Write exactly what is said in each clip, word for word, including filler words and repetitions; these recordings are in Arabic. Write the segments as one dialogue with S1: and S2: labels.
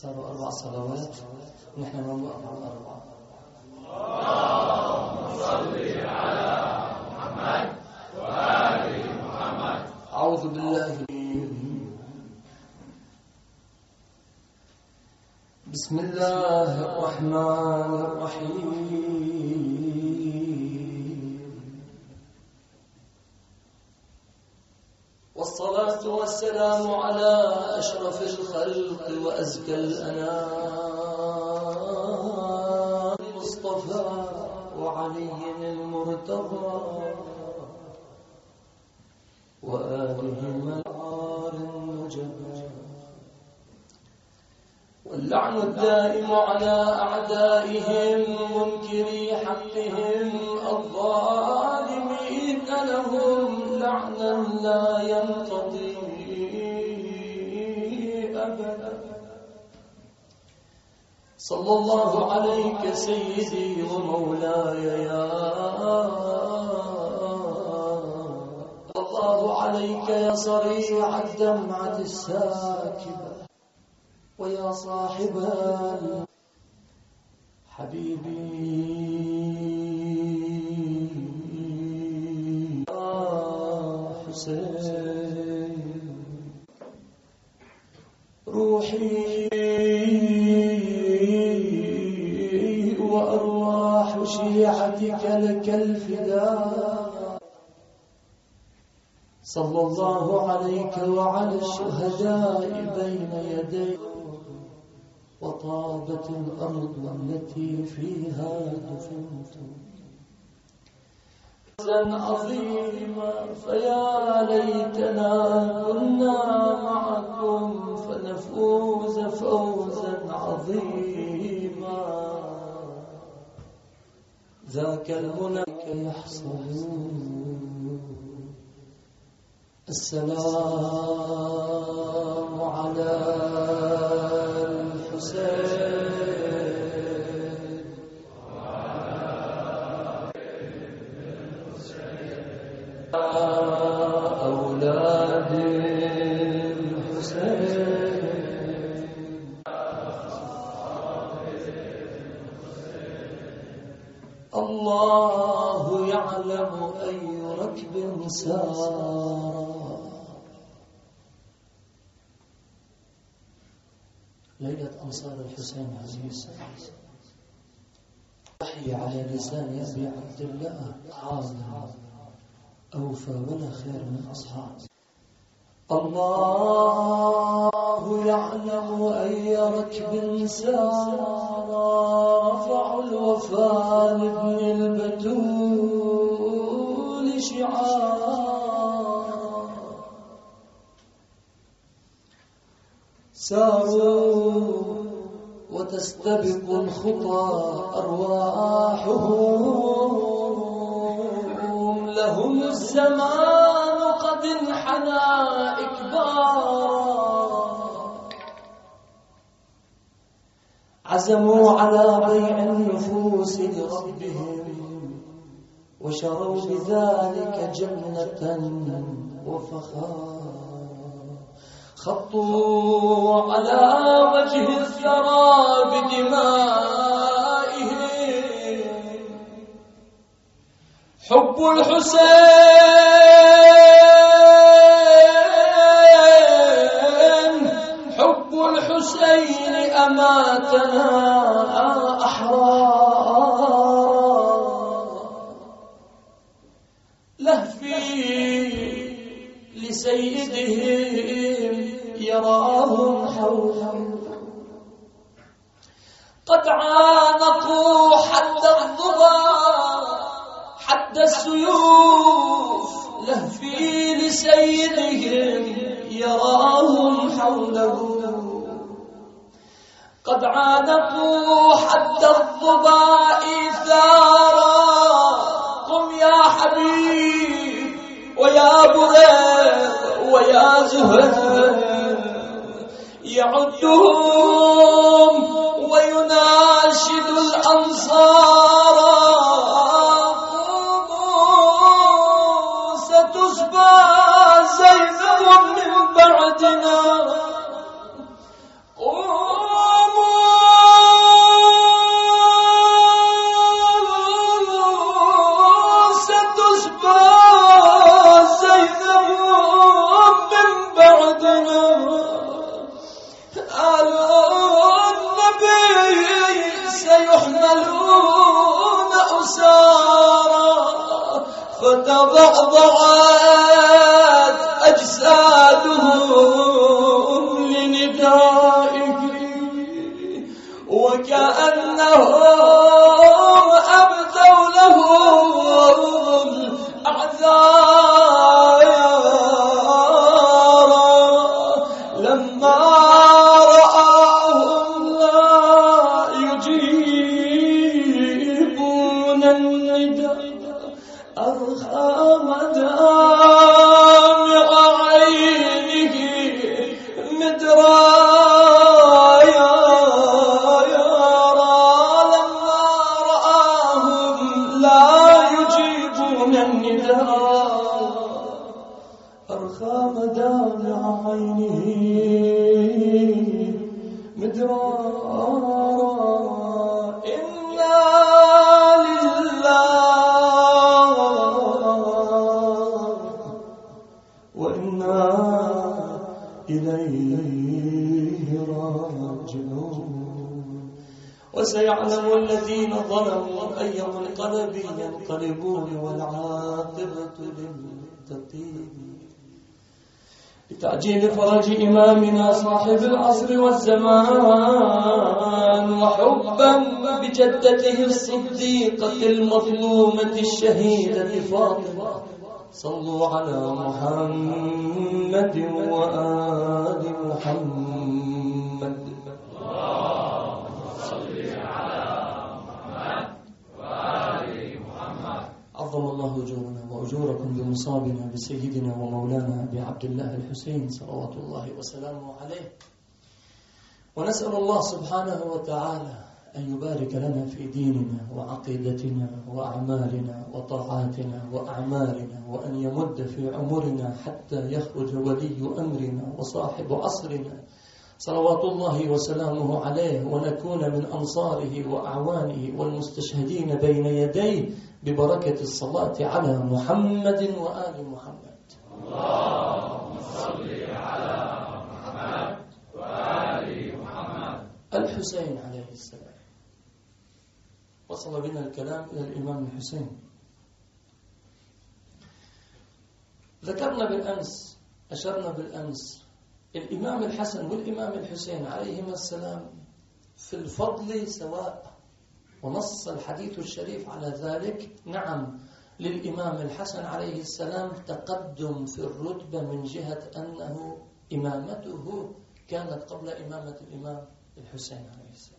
S1: صاروا أربع صلوات ونحن ما نوقف على الأربعة.
S2: اللهم صل على محمد وآل محمد.
S1: أعوذ بالله. بسم الله الرحمن الرحيم، والصلاة والسلام على أشرف الخلق وأزكى الأنام المصطفى وعلي المرتضى وآله منار النجبى، واللعن الدائم على أعدائهم منكري حقهم الظالمين لهم لعنا لا ينقضي أبدا. صلى الله عليك سيدي ومولاي يا الله عليك يا صريع الدمعة الساكبة ويا صاحب حبيبي يا حسين، روحي وأرواح شيعتك لك الفداء. صلى الله عليك وعلى الشهداء بين يديك، وطابت الأرض التي فيها دفنتم. عظيما فيا ليتنا كنا معكم فنفوز فوزا عظيما. ذاك المنى يحصل. السلام على الحسين وعلى أولاد الحسين. الله يعلم أي ركب سار. ليلة أنصار الحسين عليه السلام، وحي على لسان أبي عبد الله حاضر أوفى ولا خير من أصحاب. الله يعلم أي ركب سار. رفعوا الوفاء لابن البتول شعار. ساروا وتستبق الخطى أرواحهم، لهم الزمان قد انحنى إكبارا. عزموا على بيع النفوس لربهم، وشروا بذلك جنة وفخار. خطوا على وجه الثرى بدمائهم. حب الحسين حب الحسين أماتنا أحرار. لهفي لسيدهم يراهم حولهم، قد عانقوا حتى الضباب حتى السيوف. لهفي لسيدهم يراهم حولهم، قد عانقوا حتى الضباء ثارا. قم يا حبيب ويا بريد ويا زهير، يعدهم ويناشد الأنصار. قوموا ستصبى زينب من بعدنا. قوموا النبي سيحملون أسارا فتضعضعت أجسادهم لندائه وكأنهم أبدوا لهم أعذارا لما رآهم لا يجيبون النداء أرخى مدامع عينه مدرايا يرى لما رآهم لا يجيبون النداء أرخى مدامع عينه مدرايا إنا لله وإنا إليه راجعون وسيعلم الذين ظلموا أي منقلب ينقلبون والعاقبة للمتقين لتعجيل فرج إمامنا صاحب العصر والزمان وحبا بجدته الصديقة المظلومة الشهيدة فاطمة صلوا على محمد وآل محمد
S2: اللهم صل على محمد وآل محمد.
S1: عظم الله أجورنا وأجوركم بمصابنا بسيدنا ومولانا أبي عبد الله الحسين صلوات الله وسلامه عليه. ونسأل الله سبحانه وتعالى أن يبارك لنا في ديننا وعقيدتنا وأعمالنا وطاعاتنا وأعمالنا وأن يمد في عمرنا حتى يخرج ولي أمرنا وصاحب عصرنا صلوات الله وسلامه عليه ونكون من أنصاره وأعوانه والمستشهدين بين يديه ببركة الصلاة على محمد وآل محمد.
S2: اللهم صل على محمد وآل محمد.
S1: الحسين عليه السلام. وصل بنا الكلام إلى الإمام الحسين. ذكرنا بالأمس أشرنا بالأمس الإمام الحسن والإمام الحسين عليهما السلام في الفضل سواء، ونص الحديث الشريف على ذلك. نعم، للإمام الحسن عليه السلام تقدم في الرتبة من جهة أنه إمامته كانت قبل إمامة الإمام الحسين عليه السلام.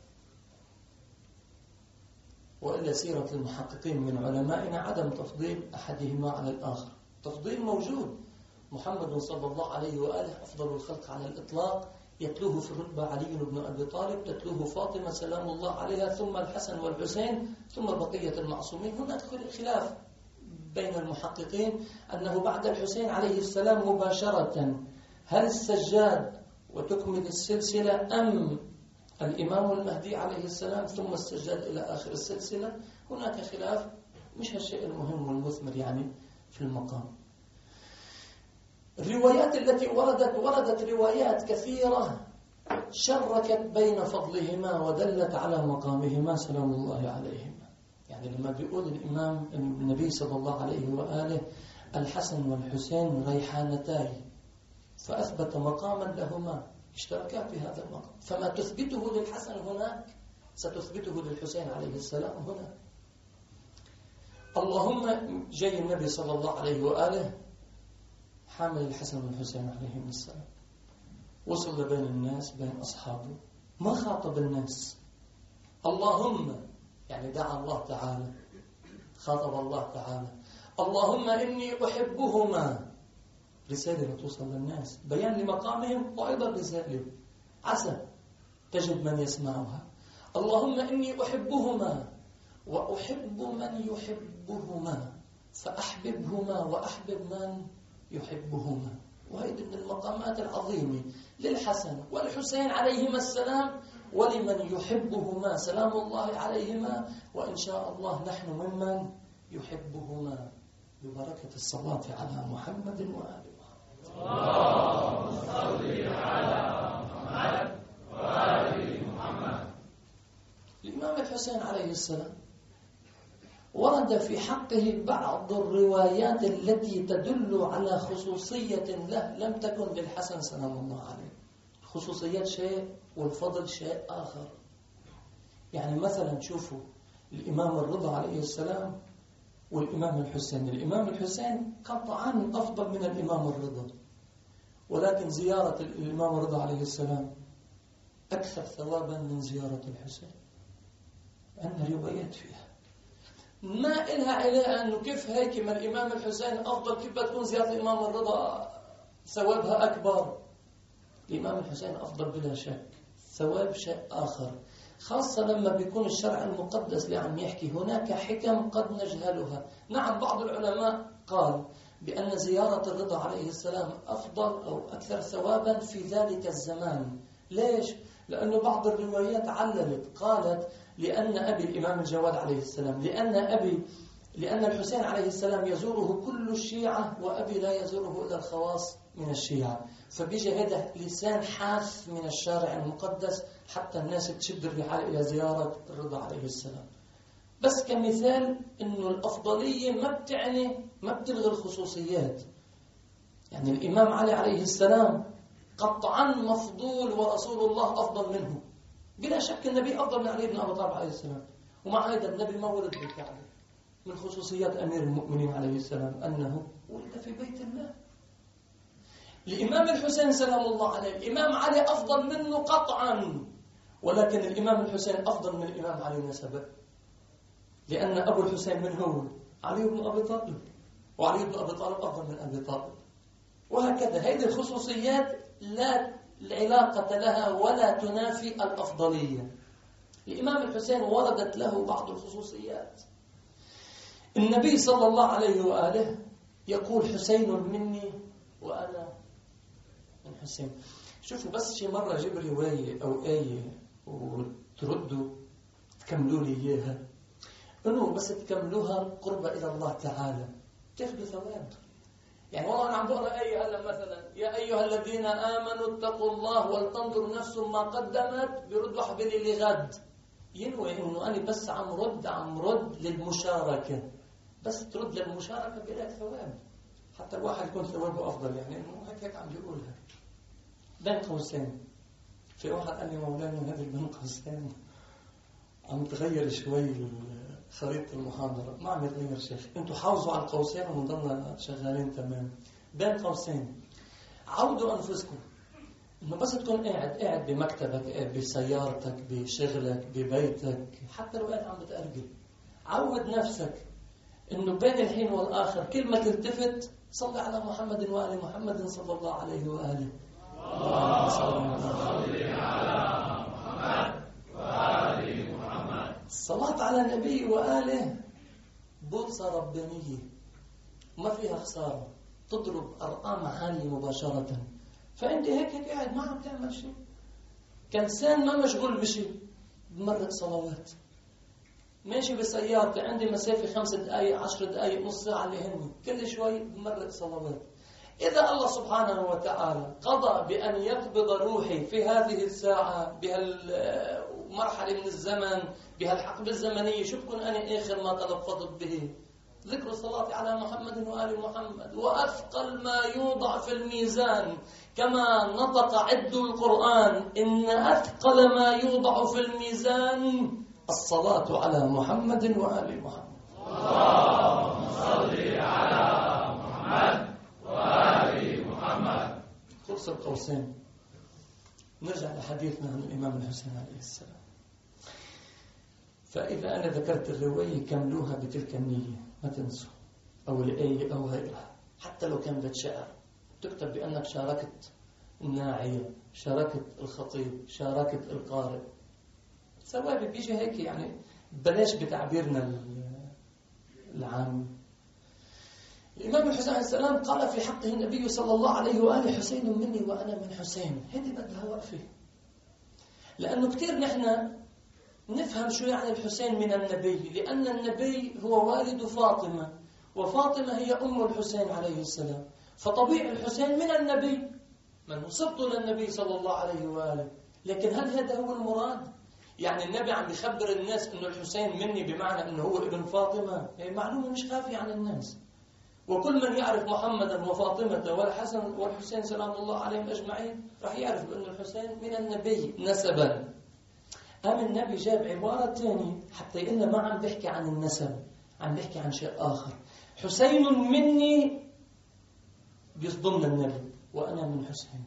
S1: وإلا سيرة المحققين من علمائنا عدم تفضيل أحدهما على الآخر. تفضيل موجود، محمد صلى الله عليه وآله أفضل الخلق على الإطلاق، يتلوه في الرتبة علي بن أبي طالب، تتلوه فاطمة سلام الله عليها، ثم الحسن والحسين، ثم بقية المعصومين. هناك خلاف بين المحققين أنه بعد الحسين عليه السلام مباشرة هل السجاد وتكمل السلسلة أم الإمام المهدي عليه السلام ثم السجاد إلى آخر السلسلة. هناك خلاف، مش هالشيء المهم والمثمر يعني في المقام. الروايات التي وردت وردت روايات كثيرة شركت بين فضلهما ودلت على مقامهما سلام الله عليهما. يعني لما بيقول الإمام النبي صلى الله عليه وآله الحسن والحسين ريحانتاي، فأثبت مقاما لهما اشتركا في هذا المقام، فما تثبته للحسن هناك ستثبته للحسين عليه السلام هنا. اللهم جاي النبي صلى الله عليه وآله حامل الحسن والحسين عليهم السلام، وصل بين الناس بين أصحابه، ما خاطب الناس، اللهم يعني دعا الله تعالى، خاطب الله تعالى اللهم إني أحبهما، رسالة توصل للناس بيان لمقامهم وأيضا رسالة عسى تجد من يسمعها. اللهم إني أحبهما وأحب من يحبهما فأحببهما وأحبب من يحبهما. وهذه من المقامات العظيمة للحسن والحسين عليهما السلام ولمن يحبهما سلام الله عليهما، وإن شاء الله نحن ممن يحبهما ببركة الصلاة على محمد وآل محمد.
S2: اللهم صل على محمد وآل
S1: الحسين عليه السلام ورد في حقه بعض الروايات التي تدل على خصوصية له لم تكن للحسن سلام الله عليه. خصوصيات شيء والفضل شيء آخر. يعني مثلا شوفوا الإمام الرضا عليه السلام والإمام الحسين. الإمام الحسين قطعا أفضل من الإمام الرضا، ولكن زيارة الإمام الرضا عليه السلام أكثر ثوابا من زيارة الحسين. عندنا روايات فيها ما إلها علاقة أنه كيف هيك ما الإمام الحسين أفضل، كيف بتكون زيارة الإمام الرضا ثوابها أكبر. الإمام الحسين أفضل بلا شك، ثواب شيء آخر، خاصة لما بيكون الشرع المقدس اللي عم يحكي هناك حكم قد نجهلها. نعم بعض العلماء قال بأن زيارة الرضا عليه السلام أفضل أو أكثر ثوابا في ذلك الزمان. ليش؟ لأن بعض الروايات عللت قالت لأن أبي الإمام الجواد عليه السلام لأن أبي لأن الحسين عليه السلام يزوره كل الشيعة وأبي لا يزوره إلا الخواص من الشيعة، فبيجي هذا لسان حاث من الشارع المقدس حتى الناس تشد الرحال إلى زيارة الرضا عليه السلام. بس كمثال إنه الأفضلية ما بتعني ما بتلغي الخصوصيات. يعني الإمام علي عليه السلام قطعا مفضول ورسول الله أفضل منه بلا شك. النبي أفضل من علي بن أبي طالب عليه السلام، ومع هذا النبي ما ولد بالكعبة. من خصوصيات أمير المؤمنين عليه السلام أنه ولد في بيت الله. الإمام الحسين سلام الله عليه الإمام علي أفضل منه قطعا، ولكن الإمام الحسين أفضل من الإمام علي نسبا، لأن أبو الحسين من هو؟ علي بن أبي طالب، وعلي بن أبي طالب أفضل من أبي طالب، وهكذا. هذه الخصوصيات لا علاقة لها ولا تنافي الأفضلية. الإمام الحسين وردت له بعض الخصوصيات. النبي صلى الله عليه وآله يقول حسين مني وأنا من حسين. شوفوا بس شي مرة جيب رواية أو آية وتردوا تكملوا لي إياها، إنه بس تكملوها قرب إلى الله تعالى تاخذوا ثواب. يعني والله أنا عم بقرأ آية هلا مثلا يا أيها الذين آمنوا اتقوا الله ولتنظر نفس ما قدمت، بيرد واحد لي لغد، ينوي إنه أنا بس عم رد عم رد للمشاركة، بس ترد للمشاركة بلاك ثواب، حتى الواحد يكون ثوابه أفضل. يعني إنه هيك هيك عم بيقولها بين قوسين. في واحد قال لي مولانا هذه بين قوسين عم تغير شوي خريطة المحاضرة. ما عم يتغير شيخ، انتوا حافظوا على القوسين ونضلنا شغالين تمام. بين قوسين عودوا أنفسكم إنه بس تكون قاعد قاعد بمكتبك، قاعد بسيارتك، بشغلك، ببيتك، حتى لو قاعد عم بتأرجل، عود نفسك إنه بين الحين والآخر كل ما تلتفت صلي على محمد وآل محمد صلى الله عليه وآله. اللهم صل على محمد وآل محمد. الصلاة على النبي وآله بوصة ربانية ما فيها خسارة، تضرب أرقام عالية مباشرة. فأنت هيك هيك قاعد ما عم تعمل شيء، كنسان ما مشغول بشيء، بمرق صلوات، ماشي بسيارتي عندي مسافة خمس دقائق عشر دقائق نص ساعة اللي هني، كل شوي بمرق صلوات. إذا الله سبحانه وتعالى قضى بأن يقبض روحي في هذه الساعة بهالمرحلة من الزمن بهالحقبة الزمنية، شو بكون أنا آخر ما تلفظت به؟ ذكر الصلاة على محمد وآل محمد. وأثقل ما يوضع في الميزان كما نطق عد القرآن إن أثقل ما يوضع في الميزان الصلاة على محمد وآل محمد.
S2: اللهم صل على محمد وآل محمد.
S1: خلص القوسين. نرجع لحديثنا عن الإمام الحسين عليه السلام. فإذا أنا ذكرت الرواية كملوها بتلك النية، ما تنسوا، أو الآية أو غيرها، حتى لو كان بتشعر تكتب بأنك شاركت الناعية، شاركت الخطيب، شاركت القارئ. ثوابي بيجي هيك، يعني بلاش بتعبيرنا العام. الإمام الحسين عليه السلام قال في حقه النبي صلى الله عليه وآله حسين مني وأنا من حسين. هذه بدها وقفة، لأنه كتير نحن نفهم شو يعني الحسين من النبي، لأن النبي هو والد فاطمة، وفاطمة هي أم الحسين عليه السلام، فطبيعي الحسين من النبي، من صبت للنبي صلى الله عليه وآله. لكن هل هذا هو المراد؟ يعني النبي عم بيخبر الناس إنه الحسين مني بمعنى إنه هو ابن فاطمة؟ هي معلومة مش خافية عن الناس. وكل من يعرف محمدا وفاطمة والحسن والحسين سلام الله عليهم أجمعين راح يعرف بأن الحسين من النبي نسبا. أم النبي جاب عبارة ثانية حتى يقولنا ما عم بيحكي عن النسب، عم بيحكي عن شيء آخر. حسين مني بيصدمنا النبي وأنا من حسين.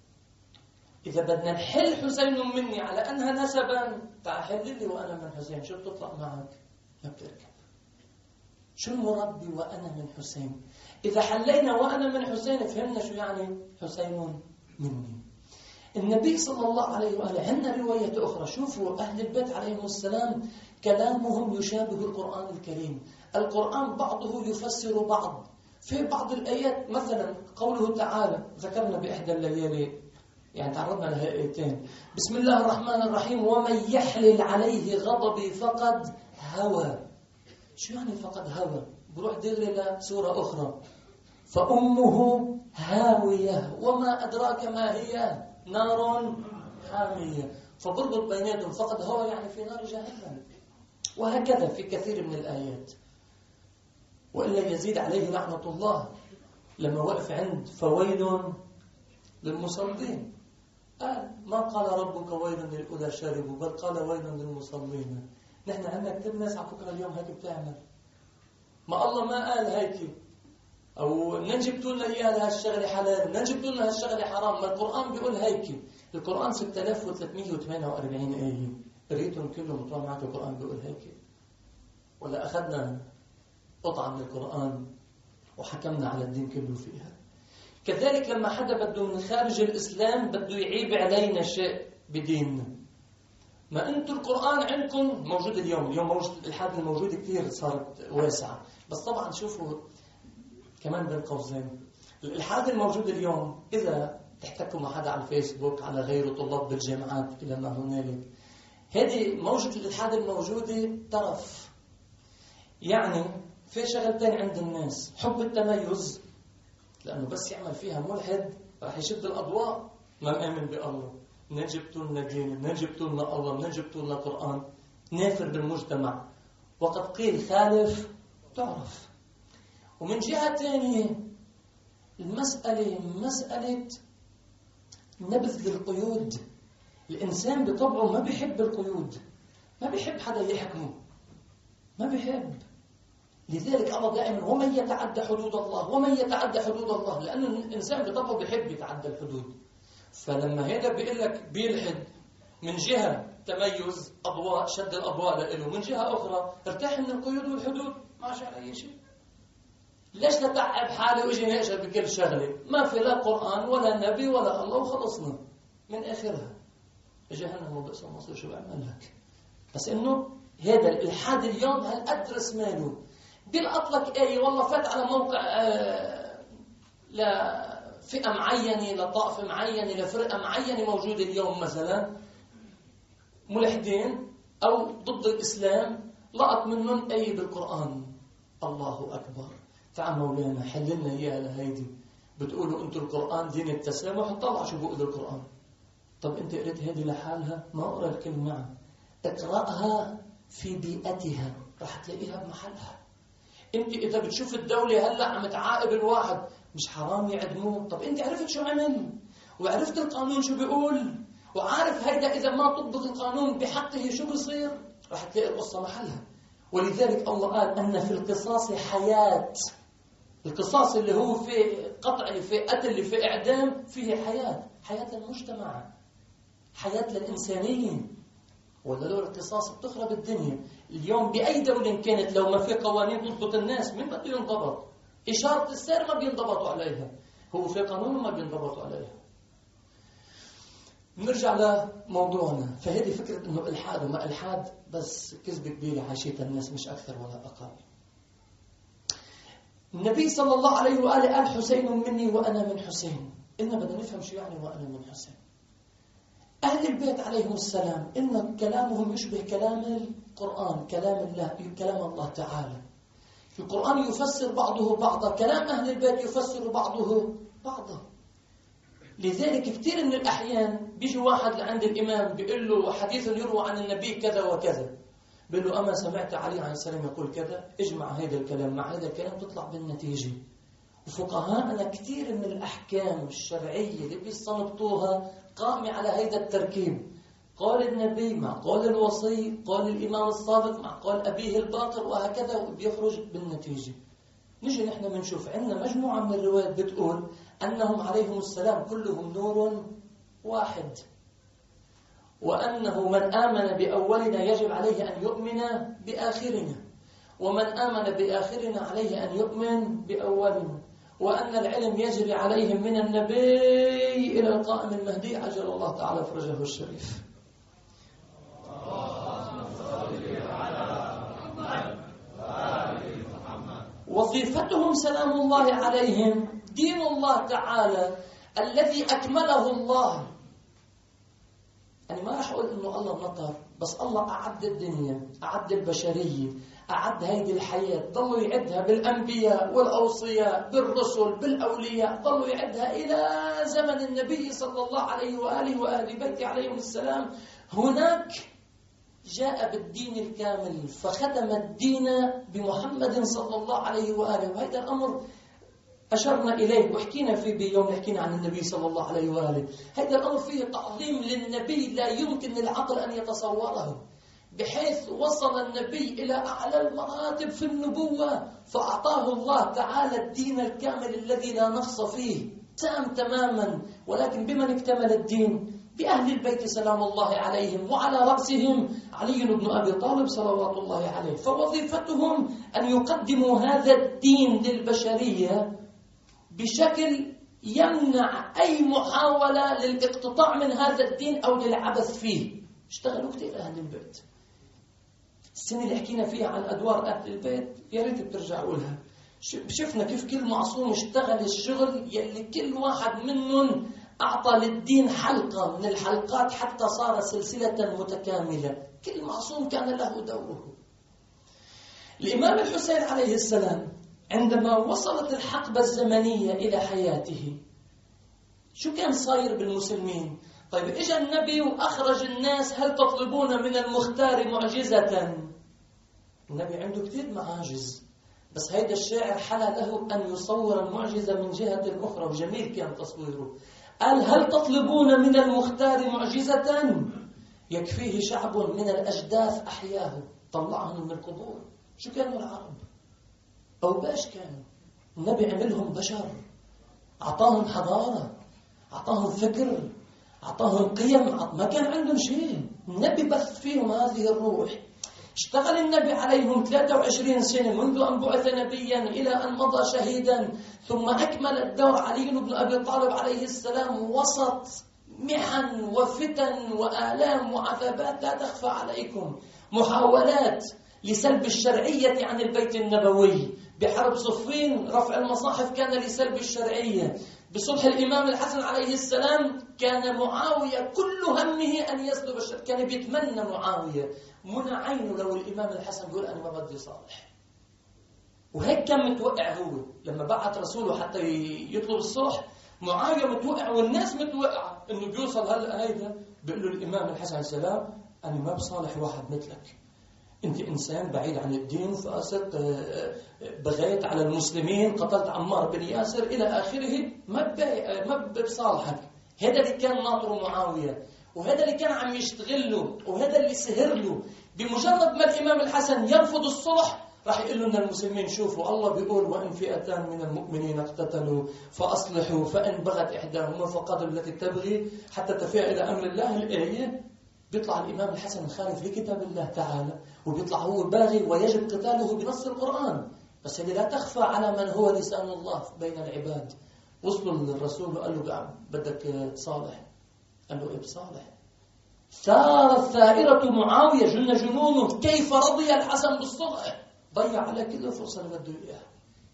S1: إذا بدنا نحل حسين مني على أنها نسبا، تعال حل لي وأنا من حسين، شو بتطلع معك؟ ما بتركب. شو المربي وأنا من حسين؟ إذا حلينا وأنا من حسين فهمنا شو يعني حسين مني. النبي صلى الله عليه وآله عندنا رواية أخرى. شوفوا أهل البيت عليهم السلام كلامهم يشابه القرآن الكريم. القرآن بعضه يفسر بعض. في بعض الآيات مثلا قوله تعالى، ذكرنا بإحدى الليالي يعني تعرضنا لها آيتين، بسم الله الرحمن الرحيم، ومن يحلل عليه غضبي فقد هوى. شو يعني فقد هوى؟ بروح دغري لسورة أخرى، فأمه هاوية وما أدراك ما هي نار حامية. فبربط بيناتهم، فقد هوى يعني في نار جهنم. وهكذا في كثير من الآيات. وإلا يزيد عليه لعنة الله لما وقف عند فويل للمصلين قال ما قال ربك ويل للأولى شاربوا، بل قال ويل للمصلين. نحن عندنا كثير ناس على فكرة اليوم هيك بتعمل. ما الله ما قال هيك، أو نجبت لنا إياها هالشغلة حلال، نجبت لنا هالشغلة حرام. ما القرآن بيقول هيك. القرآن ستة آلاف وثلاثمئة وثمانية وأربعين آية، قريتهم كلهم وطلع معك القرآن بيقول هيك؟ ولا أخذنا قطعة من القرآن وحكمنا على الدين كله فيها؟ كذلك لما حدا بده من خارج الإسلام بده يعيب علينا شيء بديننا، ما أنتم القرآن عندكم موجود اليوم. اليوم موجود الإلحاد الموجود كثير صارت واسعة. بس طبعا شوفوا كمان بين قوسين، الإلحاد الموجود اليوم إذا تحتكوا مع حدا على الفيسبوك على غيره، طلاب بالجامعات إلى ما هنالك، هذه موجة الإلحاد الموجودة طرف. يعني في شغلتين عند الناس، حب التميز، لأنه بس يعمل فيها ملحد راح يشد الأضواء، ما مآمن بالله، نجبتوا لنا دين، نجبتوا لنا الله، نجبتوا لنا قرآن، نافر بالمجتمع. وقد قيل خالف تعرف. ومن جهة ثانية المسألة مسألة نبذ للقيود. الإنسان بطبعه ما بيحب القيود، ما بيحب حدا يحكمه، ما بيحب. لذلك الله دائما ومن يتعدى حدود الله، ومن يتعدى حدود الله، لأنه الإنسان بطبعه بيحب يتعدى الحدود. فلما هذا بيقول لك بيلحد من جهة تميز أضواء، شد الأضواء له، من جهة أخرى ارتاح من القيود والحدود، ما شاء أي شيء. ليش تتعب حالي وإجي نقشر بكل شغلة؟ ما في لا قرآن ولا نبي ولا الله وخلصنا من آخرها. جهنم وبئس المصير. شو بعمل لك؟ بس إنه هذا الإلحاد اليوم هالقد رسماله. بيلقط لك آية والله فات على موقع آه لفئة معينة، لطائفة معينة، لفرقة معينة موجودة اليوم مثلا ملحدين أو ضد الإسلام، لقط منهم آية بالقرآن. الله أكبر. تعال مولانا حل لنا إياها لهيدي. بتقولوا أنتوا القرآن دين التسامح، طلع شو بقول القرآن. طب أنت قريت هذه لحالها؟ ما أقرأ الكلمة معا. اقرأها في بيئتها راح تلاقيها بمحلها. أنت إذا بتشوف الدولة هلأ عم تعاقب الواحد، مش حرام يعدموه؟ طب أنت عرفت شو عمل، وعرفت القانون شو بيقول، وعارف هيدا إذا ما طبق القانون بحقه شو بيصير، راح تلاقي القصة محلها. ولذلك الله قال أن في القصاص حياة. القصاص اللي هو في قطع، اللي في قتل، اللي في إعدام، فيه حياة، حياة للمجتمع، حياة للإنسانية. ولا لو القصاص بتخرب الدنيا. اليوم بأي دولة كانت لو ما في قوانين تضبط الناس، من بده ينضبط؟ إشارة السير ما بينضبطوا عليها، هو في قانون ما بينضبطوا عليها. نرجع لموضوعنا. فهذه فكرة إنه إلحاد وما إلحاد بس كذبة كبيرة عاشتها الناس، مش أكثر ولا أقل. النبي صلى الله عليه وآله قال حسين مني وأنا من حسين. إننا بدنا نفهم شو يعني وأنا من حسين. أهل البيت عليهم السلام إن كلامهم يشبه كلام القرآن، كلام الله، كلام الله تعالى. القرآن يفسر بعضه بعضا، كلام أهل البيت يفسر بعضه بعضا. لذلك كثير من الأحيان بيجي واحد لعند الإمام بيقول له حديث يروى عن النبي كذا وكذا، بيقول له أما سمعت علي عليه السلام يقول كذا، اجمع هذا الكلام مع هذا الكلام تطلع بالنتيجة. وفقهاءنا كثير من الأحكام الشرعية اللي بيستنبطوها قائمة على هذا التركيب، قال النبي مع قال الوصي، قال الإمام الصادق مع قال أبيه الباقر، وهكذا وبيخرج بالنتيجة. نجي نحن بنشوف عندنا مجموعة من الروايات بتقول أنهم عليهم السلام كلهم نور واحد، وأنه من آمن بأولنا يجب عليه أن يؤمن بآخرنا، ومن آمن بآخرنا عليه أن يؤمن بأولنا، وأن العلم يجري عليهم من النبي إلى القائم المهدي عجل الله تعالى فرجه الشريف. وظيفتهم سلام الله عليهم دين الله تعالى الذي أكمله الله. يعني ما راح أقول إنه الله نطر، بس الله أعد الدنيا، أعد البشرية، أعد هذه الحياة، ضلوا يعدها بالأنبياء والأوصياء بالرسل بالأولياء، ضلوا يعدها إلى زمن النبي صلى الله عليه وآله وآل بيته عليهم السلام. هناك جاء بالدين الكامل فختم الدين بمحمد صلى الله عليه وآله، وهذا الأمر أشرنا إليه وحكينا فيه بيوم حكينا عن النبي صلى الله عليه وآله. هذا الأمر فيه تعظيم للنبي لا يمكن للعقل أن يتصوره، بحيث وصل النبي إلى أعلى المراتب في النبوة، فأعطاه الله تعالى الدين الكامل الذي لا نقص فيه، تام تماما. ولكن بمن اكتمل الدين؟ بأهل البيت سلام الله عليهم، وعلى رأسهم علي بن أبي طالب صلوات الله عليه. فوظيفتهم أن يقدموا هذا الدين للبشرية بشكل يمنع أي محاولة للاقتطاع من هذا الدين أو للعبث فيه. اشتغلوا كثير أهل البيت. السنة اللي حكينا فيها عن أدوار أهل البيت يا ريت بترجعوا لها. شفنا كيف كل معصوم اشتغل الشغل يلي كل واحد منهم أعطى للدين حلقة من الحلقات حتى صار سلسلة متكاملة. كل معصوم كان له دوره. الإمام الحسين عليه السلام عندما وصلت الحقبة الزمنية إلى حياته شو كان صاير بالمسلمين؟ طيب إجا النبي وأخرج الناس، هل تطلبون من المختار معجزة؟ النبي عنده كثير معاجز، بس هيدا الشاعر حلا له أن يصور المعجزة من جهة أخرى، وجميل كان تصويره. قال هل تطلبون من المختار معجزة؟ يكفيه شعب من الأجداث أحياه، طلعهم من القبور. شو كانوا العرب؟ أو باش كانوا؟ النبي عملهم بشر، أعطاهم حضارة، أعطاهم فكر، أعطاهم قيم، ما كان عندهم شيء. النبي بث فيهم هذه الروح. اشتغل النبي عليهم ثلاثة وعشرين سنة منذ أن بعث نبيا إلى أن مضى شهيدا، ثم أكمل الدور علي بن أبي طالب عليه السلام وسط محن وفتن وآلام وعذابات لا تخفى عليكم، محاولات لسلب الشرعية عن البيت النبوي. بحرب صفين رفع المصاحف كان لسلب الشرعية. بصلح الإمام الحسن عليه السلام كان معاوية كل همه أن يسلب الشرعية، كان بيتمنى معاوية منع عينه لو الإمام الحسن يقول أنا ما بدي صالح. وهيك كان متوقع هو لما بعت رسوله حتى يطلب الصلح. معاوية متوقع والناس متوقعة إنه بيوصل هلا هيدا بيقول له الإمام الحسن عليه السلام أنا ما بصالح واحد مثلك، أنت إنسان بعيد عن الدين، فأصلت بغيت على المسلمين، قتلت عمار بن ياسر إلى آخره، ما ما بصالحك. هذا اللي كان ناطره معاوية، وهذا اللي كان عم يشتغله، وهذا اللي سهر له. بمجرد ما الإمام الحسن يرفض الصلح راح يقول له إن المسلمين شوفوا الله بيقول وإن فئتان من المؤمنين اقتتلوا فأصلحوا فإن بغت إحداهما فقاتلوا التي تبغي حتى تفيء إلى أمر الله. الآية بيطلع الإمام الحسن خالف لكتاب الله تعالى، وبيطلع هو باغي ويجب قتاله بنص القرآن. بس هذه لا تخفى على من هو لسان الله بين العباد. وصلوا للرسول وقال له بدك تصالح، قال له إيه بصالح؟ ثارت ثائرة معاوية جن جنونه، كيف رضي الحسن بالصلح؟ ضيع على كل فرصة اللي بده إياها.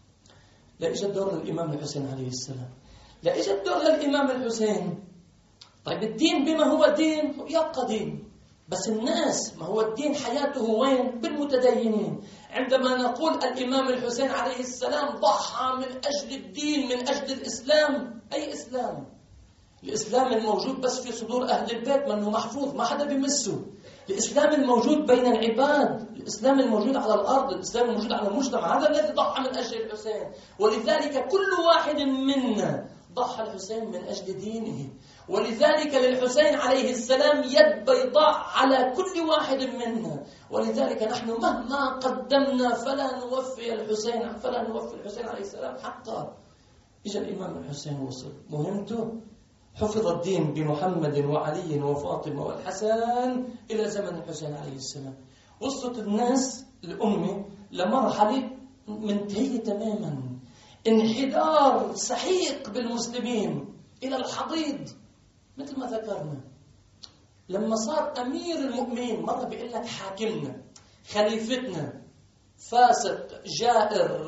S1: لا إجا الدور للإمام الحسين عليه السلام، لا إجا الدور للإمام الحسين. طيب الدين بما هو دين يبقى دين، بس الناس ما هو الدين حياته وين؟ بالمتدينين. عندما نقول الإمام الحسين عليه السلام ضحى من أجل الدين، من أجل الإسلام، أي إسلام؟ الإسلام الموجود بس في صدور أهل البيت منه محفوظ ما حدا بيمسه. الإسلام الموجود بين العباد، الإسلام الموجود على الأرض، الإسلام الموجود على المجتمع، هذا الذي ضحى من أجل الحسين. ولذلك كل واحد منا ضحى الحسين من أجل دينه، ولذلك للحسين عليه السلام يد بيضاء على كل واحد منا. ولذلك نحن مهما قدمنا فلا نوفي الحسين فلا نوفي الحسين عليه السلام حقه. إجا الإمام الحسين وصل مهمته، حفظ الدين بمحمد وعلي وفاطمة والحسن إلى زمن الحسين عليه السلام. وصلت الناس الأمة لمرحلة منتهية تماما، انحدار سحيق بالمسلمين إلى الحضيض. مثل ما ذكرنا لما صار أمير المؤمنين، مرة بيقول لك حاكمنا خليفتنا فاسق جائر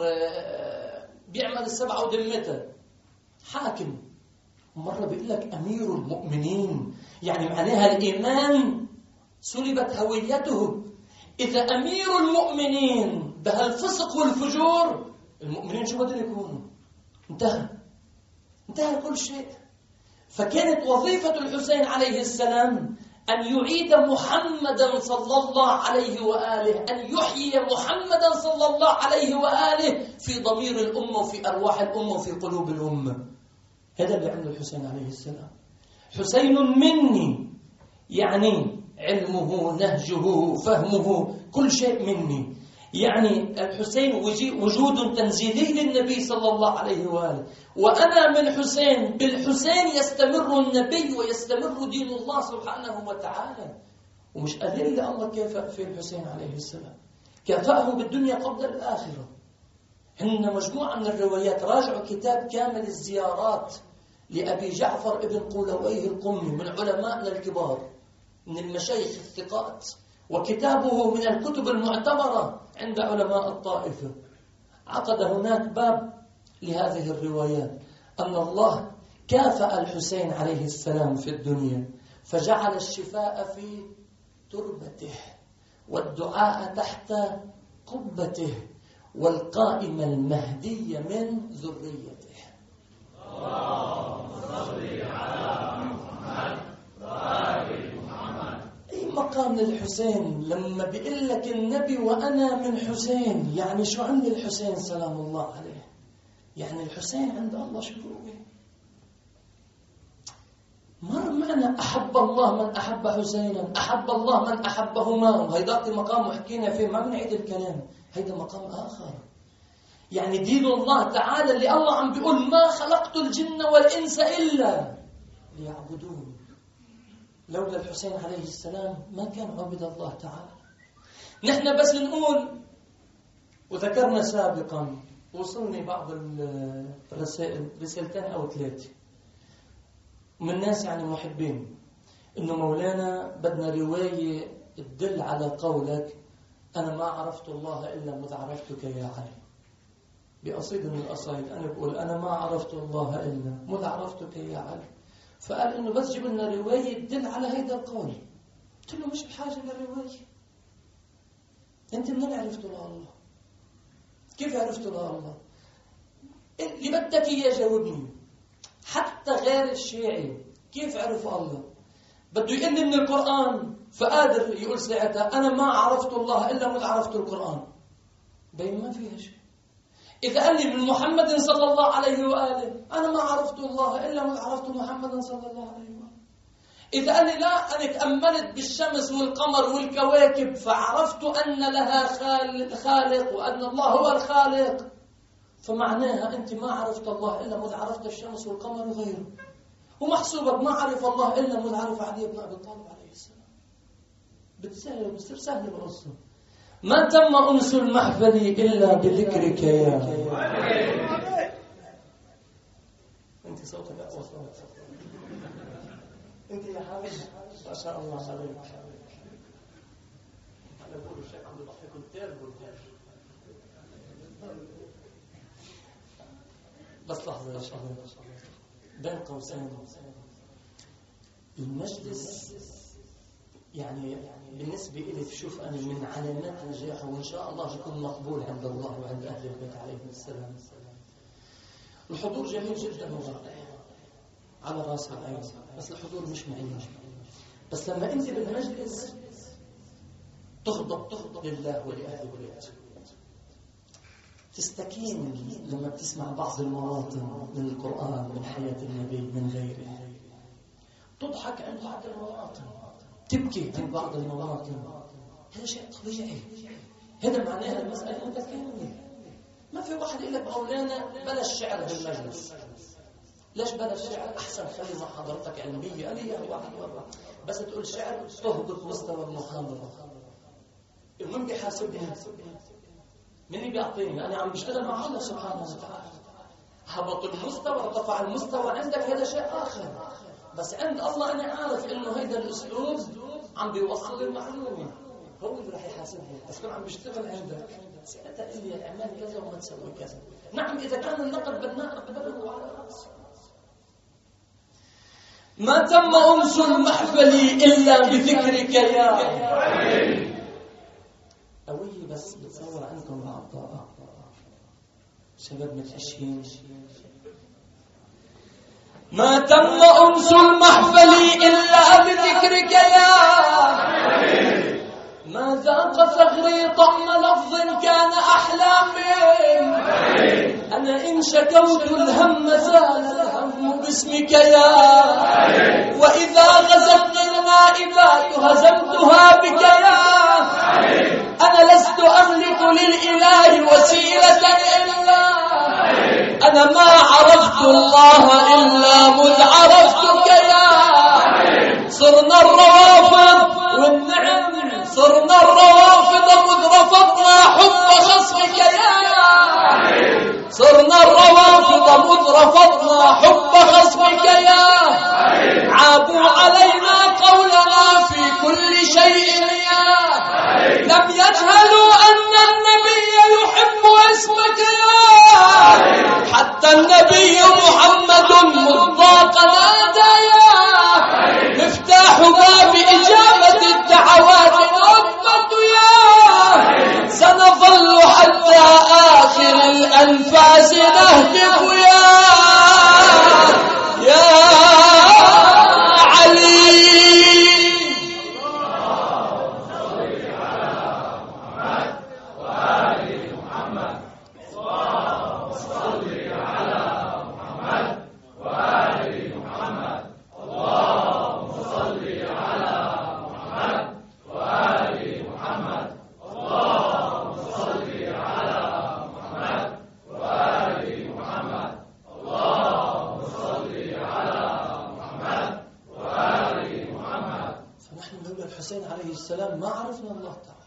S1: بيعمل السبعة ودمته حاكم، مرة بيقول لك أمير المؤمنين، يعني معناها الإيمان سلبت هويته. إذا أمير المؤمنين بهالفسق والفجور، المؤمنين شو بدهم يكونوا؟ انتهى انتهى كل شيء. فكانت وظيفة الحسين عليه السلام أن يعيد محمدا صلى الله عليه وآله، أن يحيي محمدا صلى الله عليه وآله في ضمير الأمة وفي أرواح الأمة وفي قلوب الأمة. هذا اللي عمله الحسين عليه السلام. حسين مني، يعني علمه نهجه فهمه كل شيء مني. يعني الحسين وجود تنزيلي للنبي صلى الله عليه وآله، وأنا من حسين، بالحسين يستمر النبي ويستمر دين الله سبحانه وتعالى. ومش قليل الله كافأ في الحسين عليه السلام، كافأه بالدنيا قبل الآخرة. هن مجموعة من الروايات، راجعوا كتاب كامل الزيارات لأبي جعفر ابن قولويه القمي من علمائنا الكبار من المشايخ الثقات، وكتابه من الكتب المعتبرة عند علماء الطائفة. عقد هناك باب لهذه الروايات أن الله كافأ الحسين عليه السلام في الدنيا، فجعل الشفاء في تربته، والدعاء تحت قبته، والقائمة المهدية من ذريته.
S2: اللهم صل على محمد وآل محمد.
S1: أي مقام للحسين لما بيقول لك النبي وأنا من حسين، يعني شو عند الحسين سلام الله عليه؟ يعني الحسين عند الله شو هو؟ مر معنا أحب الله من أحب حسينا، أحب الله من أحبهما، وهيدا مقام وحكينا فيه ما بنعيد الكلام، هيدا مقام آخر. يعني دين الله تعالى اللي الله عم بيقول ما خلقت الجن والإنس إلا ليعبدون. لولا الحسين عليه السلام ما كان عبد الله تعالى. نحن بس نقول، وذكرنا سابقا وصلني بعض الرسائل، رسالتين أو ثلاثة من الناس يعني محبين، إنه مولانا بدنا رواية تدل على قولك أنا ما عرفت الله إلا مذ عرفتك يا علي. بقصيد من القصائد أنا بقول أنا ما عرفت الله إلا مذ عرفتك يا علي، فقال إنه بس جيب لنا رواية تدل على هيدا القول. قلت له مش بحاجة للرواية، أنت منين عرفت الله؟ كيف عرفت الله؟ اللي بدك إياه جاوبني. حتى غير الشيعي كيف عرف الله؟ بده يقول لي من القرآن، فقادر يقول ساعتها أنا ما عرفت الله إلا مذ عرفت القرآن. بين ما فيها شيء. إذا قال لي من محمد صلى الله عليه وآله، أنا ما عرفت الله إلا مذ عرفت محمد صلى الله عليه وآله. إذا قال لي لا أنا تأملت بالشمس والقمر والكواكب فعرفت أن لها خالق وأن الله هو الخالق، فمعناها أنت ما عرفت الله إلا مذ عرفت الشمس والقمر وغيره. ومحسوبك ما عرف الله إلا مذ عرف علي بن أبي طالب عليه السلام. بتسهل بتصير سهل القصة. ما تم أنس المحفل إلا بذكرك يا أنت صوتك أقوى صوت. أنت يا حبيبي ما شاء الله عليك. أنا بقول الشيخ عبد الضحيك كتير قلت بس لحظة يا شباب، بين قوسين المجلس يعني بالنسبة إلي بشوف أنا من علامات نجاحه، وإن شاء الله يكون مقبول عند الله وعند أهل البيت عليهم السلام. الحضور جميل جدا ورائع، على راس العين، بس الحضور مش معي. بس لما انت بالمجلس تغضب تغضب لله ولأهل بيته، تستكين لما بتسمع بعض المواطن من القرآن، من حياة النبي، من غيره، تضحك عند بعض المواطن، تبكي عند بعض المواطن. هذا شيء طبيعي، هذا معناها المسألة متكاملة. ما في واحد يقول لك مولانا بلاش شعر بالمجلس. ليش بلاش شعر؟ أحسن خلي محاضرتك علمية. قال لي يا واحد مرة بس تقول شعر تهبط مستوى المحاضرة. المهم بيحاسبني، مني بيعطيني، أنا عم بشتغل مع الله سبحانه وتعالى. هبط المستوى ارتفع المستوى عندك، هذا شيء آخر. بس عند الله أنا عارف إنه هيدا الأسلوب عم بيوصل المعلومة، هو اللي راح يحاسبني. بس كون عم بيشتغل عندك ساعتها قل لي اعمل كذا وما تسوي كذا. نعم إذا كان النقد بالنقد اقبله على رأسه. ما تم أنس المحفل إلا بذكرك يا قوي. بس بتصور عنكم العطاء شباب متعشين. ما تم أنس المحفل إلا بذكرك يا ما ذاق ثغري طعم لفظ كان أحلامي. أنا إن شكوت الهم زال الهم باسمك يا وإذا غزتني الغائبات هزمتها بك يا. أنا لست أملك للإله وسيلة إلا أنا ما عرفت الله إلا مذ عرفتك يا. صرنا الروافض والنعم صرنا الروافض مذ رفضنا حب خصمك يا. صرنا الروافض مذ رفضنا حب خصمك يا. عابوا علينا قولنا في كل شيء يا. لم يجهلوا أن النبي يحب اسمك يا. حتى النبي محمد مضاق نادايا. مفتاح باب إجابة الدعوات نبت يا. سنظل حتى آخر الأنفاس نهتف يا يا علي. الحسين عليه السلام ما عرفنا الله تعالى.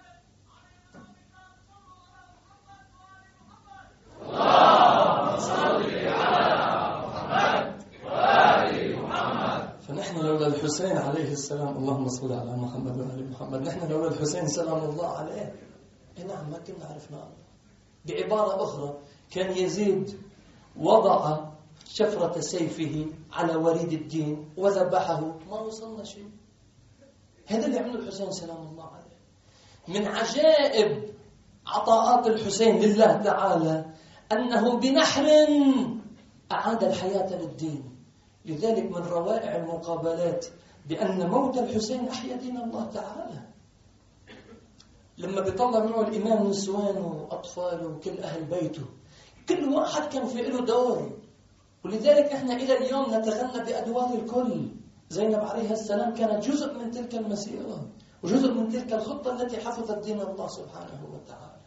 S1: اللهم صل على محمد وآل محمد. فنحن لولا الحسين عليه السلام، اللهم صل على محمد وآل محمد، نحن لولا الحسين سلام الله عليه نعم ما كنا عرفنا الله. بعبارة أخرى كان يزيد وضع شفرة سيفه على وريد الدين وذبحه ما وصلنا شيء. هذا اللي عمله الحسين سلام الله عليه. من عجائب عطاءات الحسين لله تعالى أنه بنحر أعاد الحياة للدين. لذلك من روائع المقابلات بأن موت الحسين أحيا دين الله تعالى. لما بيطلع معه الإمام نسوانه وأطفاله وكل أهل بيته، كل واحد كان في له دور. ولذلك نحن إلى اليوم نتغنى بأدوار الكل. زينب عليه السلام كانت جزء من تلك المسيرة وجزء من تلك الخطة التي حفظت دين الله سبحانه وتعالى.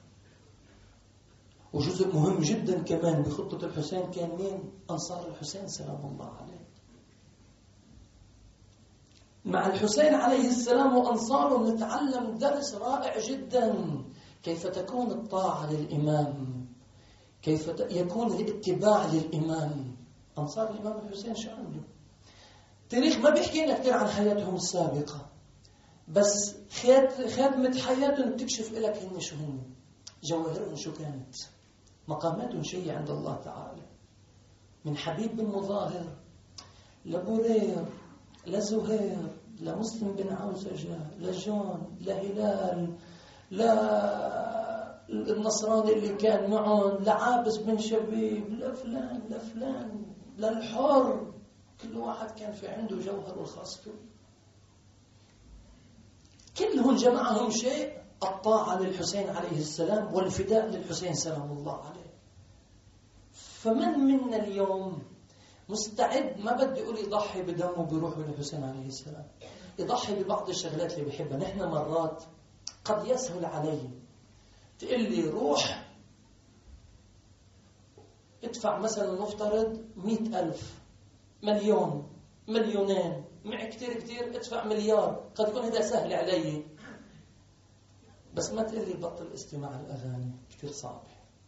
S1: وجزء مهم جدا كمان بخطة الحسين كان مين؟ أنصار الحسين سلام الله عليه. مع الحسين عليه السلام وأنصاره نتعلم درس رائع جدا، كيف تكون الطاعة للإمام، كيف يكون الاتباع للإمام. أنصار الإمام الحسين شو عنده؟ التاريخ ما بيحكي لنا كثير عن حياتهم السابقة، بس خاتمة حياتهم بتكشف لك هن شو هن، جواهرهم شو كانت، مقاماتهم شيء عند الله تعالى. من حبيب بن مظاهر لبورير لزهير لمسلم بن عوسجة لجون لهلال للنصراني اللي كان معهم لعابس بن شبيب لفلان لفلان للحر، كل واحد كان في عنده جوهر الخاص فيه، كلهم جمعهم شيء، الطاعة للحسين عليه السلام والفداء للحسين سلام الله عليه. فمن منا اليوم مستعد، ما بدي أقول يضحي بدمه بروحه للحسين عليه السلام، يضحي ببعض الشغلات اللي بيحبها؟ نحن مرات قد يسهل علي تقول لي روح ادفع مثلا نفترض مئة ألف، مليون، مليونين، معي كتير كتير ادفع مليار، قد يكون هذا سهل علي. بس ما تقول لي بطل استماع الأغاني، كتير صعب.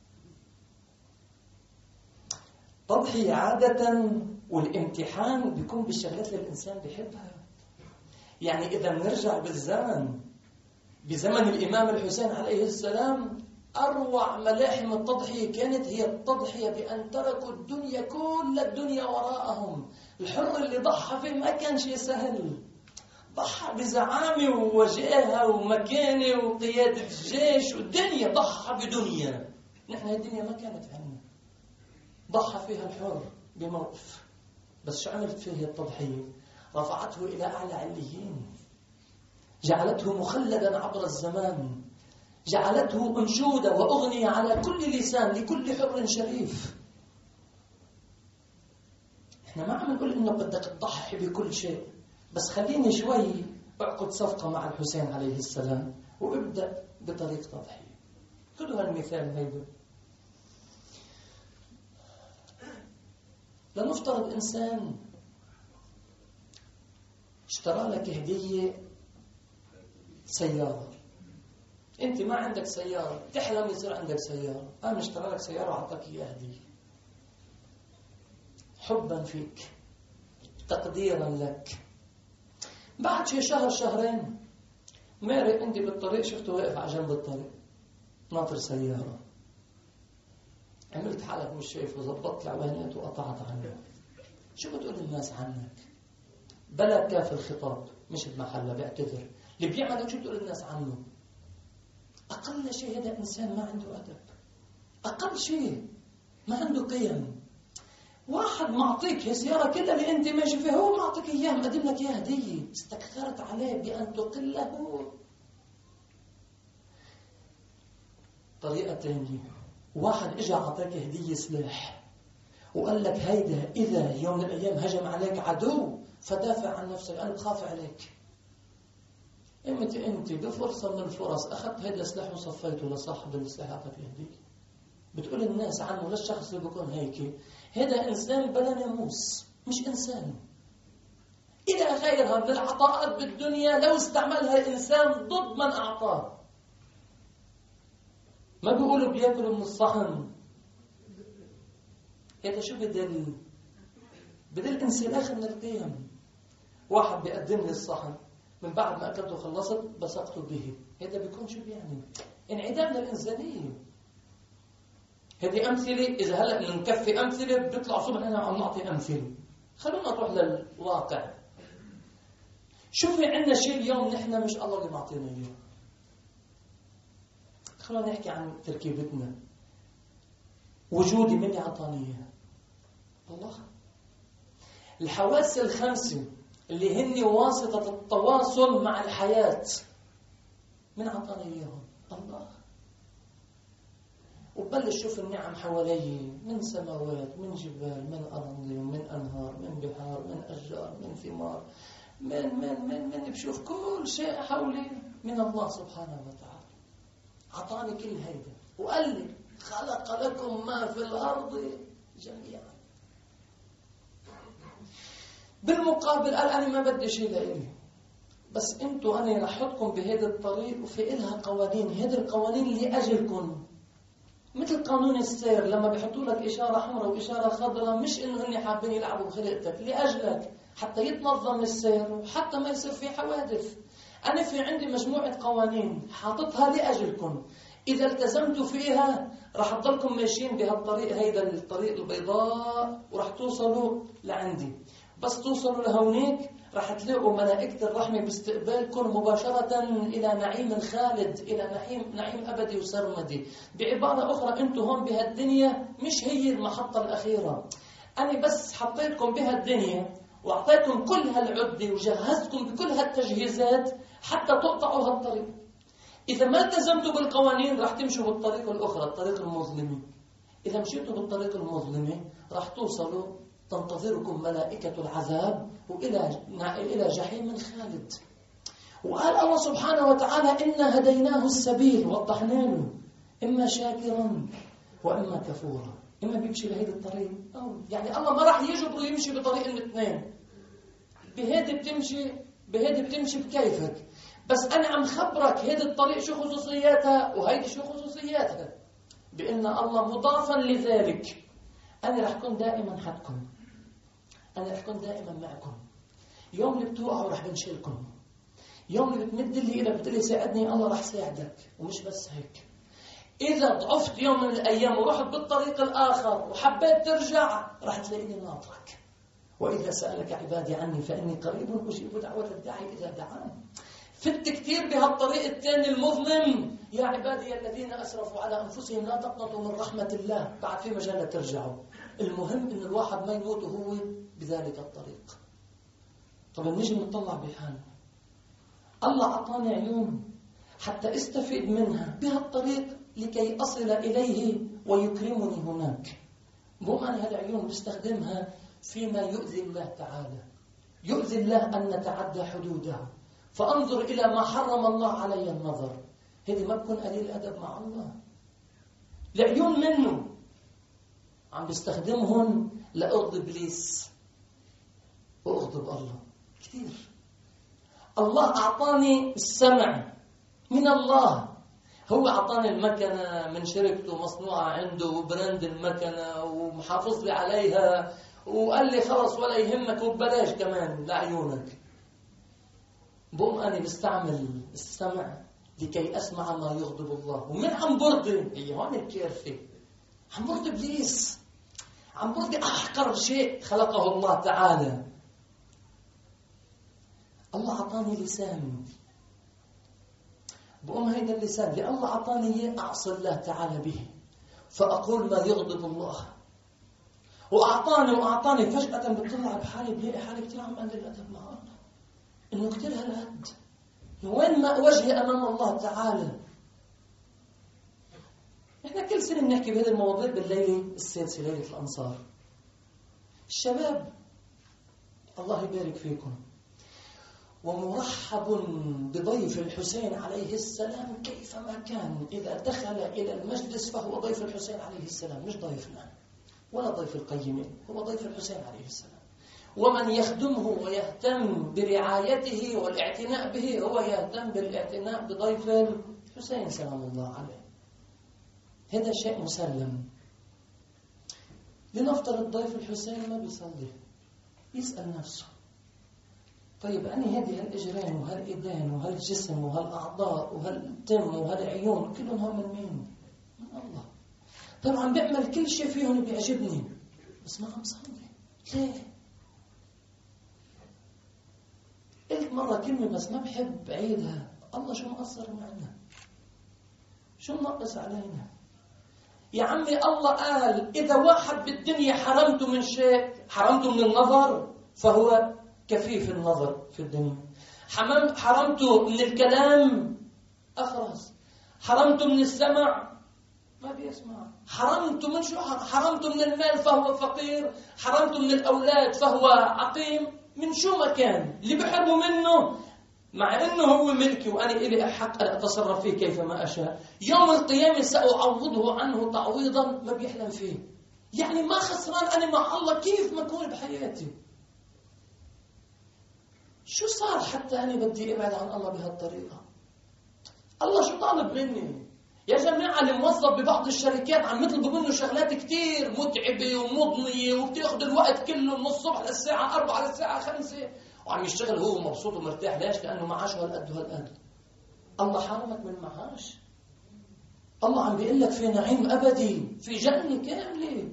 S1: تضحية عادة والامتحان بيكون بالشغلات اللي الإنسان بيحبها. يعني إذا نرجع بالزمن، بزمن الإمام الحسين عليه السلام، أروع ملاحم التضحية كانت هي التضحية بأن تركوا الدنيا، كل الدنيا وراءهم. الحر اللي ضحى فيه ما كان شيء سهل، ضحى بزعامة ووجاهة ومكانة وقيادة الجيش والدنيا، ضحى بدنيا. نحن الدنيا ما كانت عنا، ضحى فيها الحر بموقف. بس شو عملت فيه التضحية؟ رفعته إلى أعلى عليين، جعلته مخلدا عبر الزمان، جعلته أنشودة وأغنية على كل لسان لكل حر شريف. احنا ما عم نقول إنه بدك تضحي بكل شيء، بس خليني شوي أعقد صفقة مع الحسين عليه السلام وابدأ بطريق تضحية. خذوا هالمثال هيدا. لنفترض إنسان اشترى لك هدية سيارة، أنت ما عندك سيارة، تحلم يصير عندك سيارة، قام اشترى لك سيارة وعطاك إياها هدية، حبا فيك، تقديرا لك. بعد شي شهر شهرين مارق عندي بالطريق، شفته واقف على جنب الطريق ناطر سيارة، عملت حالك مش شايف وزبطت العوانات وقطعت عنه. شو بتقول الناس عنك؟ بلا كاف الخطاب، مش بمحله، بيعتذر. اللي بيعملك شو بتقول الناس عنه؟ أقل شيء هذا إنسان ما عنده أدب، أقل شيء ما عنده قيم. واحد معطيك سيارة كده اللي أنت ماشي فيها، هو معطيك إياه، مقدم لك إياه هدية، استكثرت عليه بأن تقله. طريقة تانية، واحد إجا عطاك هدية سلاح وقال لك هيدا إذا يوم من الأيام هجم عليك عدو فدافع عن نفسك، أنا بخاف عليك. إمتى أنت بفرصة من الفرص أخذت هيدا السلاح وصفيته لصاحب السلاح عطاك هدية؟ بتقول الناس عنه للشخص اللي بيكون هيك هذا إنسان بلا ناموس، مش إنسان. إلى غيرها من العطاءات بالدنيا لو استعملها الإنسان ضد من أعطاه. ما بيقولوا بياكلوا من الصحن، هذا شو بدل؟ بدل انسلاخ من القيم. واحد بيقدم لي الصحن، من بعد ما أكلته خلصت بسقته به، هذا بيكون شو بيعني؟ انعدام للإنسانية. هذه أمثلة، إذا هلأ نكفي أمثلة بيطلع صبح أنا عم نعطي أمثلة. خلونا نروح للواقع. شوفي عندنا شيء اليوم نحن مش الله اللي معطينا إياه. خلونا نحكي عن تركيبتنا. وجودي من اللي عطاني إياه؟ الله. الحواس الخمسة اللي هن واسطة التواصل مع الحياة من عطاني إياهم؟ الله. وبلش شوف النعم حوالي، من سماوات، من جبال، من أراضي، من أنهار، من بحار، من أشجار، من ثمار، من من من من بشوف كل شيء حولي من الله سبحانه وتعالى. عطاني كل هيدا وقال لي خلق لكم ما في الأرض جميعا. بالمقابل قال أنا ما بدي شيء لإلي، بس أنتوا أنا رح أحطكم بهذا الطريق وفي إلها قوانين، هذه القوانين لأجلكم. مثل قانون السير، لما بيحطوا لك إشارة حمراء وإشارة خضراء مش إنه هن حابين يلعبوا بخلقتك، لأجلك حتى يتنظم السير وحتى ما يصير في حوادث. أنا في عندي مجموعة قوانين حاططها لأجلكم، إذا التزمتوا فيها رح تضلكم ماشيين بهالطريق، هيدا الطريق البيضاء، ورح توصلوا لعندي. بس توصلوا لهونيك رح تلاقوا ملائكة الرحمة باستقبالكم مباشرة إلى نعيم خالد، إلى نعيم نعيم أبدي وسرمدي. بعبارة أخرى أنتم هون بهالدنيا مش هي المحطة الأخيرة، أنا بس حطيتكم بهالدنيا وأعطيتكم كل هالعدة وجهزتكم بكل هالتجهيزات حتى تقطعوا هالطريق. إذا ما التزمتوا بالقوانين راح تمشوا بالطريق الأخرى، الطريق المظلمة. إذا مشيتوا بالطريق المظلمة راح توصلوا تنتظركم ملائكة العذاب وإلى إلى جحيم خالد. وقال الله سبحانه وتعالى إنا هديناه السبيل، وضحنا له إما شاكرا وإما كفورا. إما بيمشي بهيدا الطريق أو يعني الله ما راح يجبره يمشي بطريق الاثنين. بهيدي بتمشي بهيدي بتمشي بكيفك، بس أنا عم خبرك هيدي الطريق شو خصوصياتها وهيدي شو خصوصياتها، بأن الله مضافا لذلك أنا رح أكون دائما حدكم، أنا رح أكون دائما معكم. يوم اللي بتوقعوا رح بنشيلكم، يوم اللي بتمد لي إلى بتقلي ساعدني الله رح ساعدك. ومش بس هيك، إذا ضعفت يوم من الأيام ورحت بالطريق الآخر وحبيت ترجع رح تلاقيني ناطرك. وإذا سألك عبادي عني فإني قريب أجيب دعوة الداعي إذا دعان. فت كتير بهالطريق الثاني المظلم، يا عبادي الذين أسرفوا على أنفسهم لا تقنطوا من رحمة الله، بعد في مجال ترجعوا. المهم إن الواحد ما يموت وهو بذلك الطريق. طب نيجي نطلع بحالنا، الله أعطاني عيون حتى استفيد منها بهالطريق لكي أصل إليه ويكرمني هناك. مو أنا هالعيون بستخدمها فيما يؤذي الله تعالى، يؤذي الله أن نتعدى حدوده، فأنظر إلى ما حرم الله علي النظر. هذه ما بكون قليل أدب مع الله. العيون منه عم بيستخدمهم لأغضب إبليس وأغضب الله كثير. الله أعطاني السمع من الله، هو أعطاني المكنة من شركته مصنوعة عنده وبراند المكنة ومحافظ لي عليها، وقال لي خلص ولا يهمك وببلاش كمان لعيونك. بقوم أنا بستعمل السمع لكي أسمع ما يغضب الله. ومن عم برضي هي هون الكارثة، عم برضي إبليس، عم برضي أحقر شيء خلقه الله تعالى. الله أعطاني لسان، بقوم هيدا اللسان اللي الله أعطاني إياه أعصي الله تعالى به، فأقول ما يغضب الله. وأعطاني وأعطاني فجأة بتطلع بحالي بلاقي حالي كتير عم أقلل الأدب مع الله، إنه كتير هالقد وين ما وجهي أمام الله تعالى. إحنا كل سنة بنحكي بهذه المواضيع بالليلة السادسة، ليلة الأنصار. الشباب الله يبارك فيكم، ومرحب بضيف الحسين عليه السلام كيفما كان. إذا دخل إلى المجلس فهو ضيف الحسين عليه السلام، مش ضيفنا ولا ضيف القيمين، هو ضيف الحسين عليه السلام. ومن يخدمه ويهتم برعايته والاعتناء به هو يهتم بالاعتناء بضيف الحسين سلام الله عليه. هذا شيء مسلم. لنفترض ضيف الحسين ما بيصلي، يسأل نفسه طيب أنا هذه هالإجرين وهالإيدين وهالجسم وهالأعضاء وهالتم وهالعيون كلهم هم من مين؟ من الله. طبعا بيعمل كل شيء فيهم بيعجبني بس ما عم صلي ليه؟ قلت مرة كلمة بس ما بحب عيدها، الله شو مقصر معنا؟ شو منقص علينا؟ يا عمي الله قال إذا واحد بالدنيا حرمته من شيء، حرمته من النظر فهو كفيف النظر في الدنيا. حرمته من الكلام أخرس، حرمته من السمع ما بيسمع، حرمته من شو؟ حرمته من المال فهو فقير، حرمته من الأولاد فهو عقيم. من شو ما كان اللي بحرمه منه، مع أنه هو ملكي وأنا إلي حق أن أتصرف فيه كيفما أشاء، يوم القيامة سأعوضه عنه تعويضا ما بيحلم فيه. يعني ما خسران أنا مع الله كيف ما أكون بحياتي. شو صار حتى أنا بدي أبعد عن الله بهالطريقة؟ الله شو طالب مني؟ يا جماعة الموظف ببعض الشركات عم يطلبوا منه شغلات كتير متعبة ومضنية وبتاخد الوقت كله من الصبح للساعة أربعة للساعة خمسة وعم يشتغل هو مبسوط ومرتاح. ليش؟ لأنه معاشه هالقد وهالقد. الله حرمك من معاش؟ الله عم بيقول لك في نعيم أبدي، في جنة كاملة،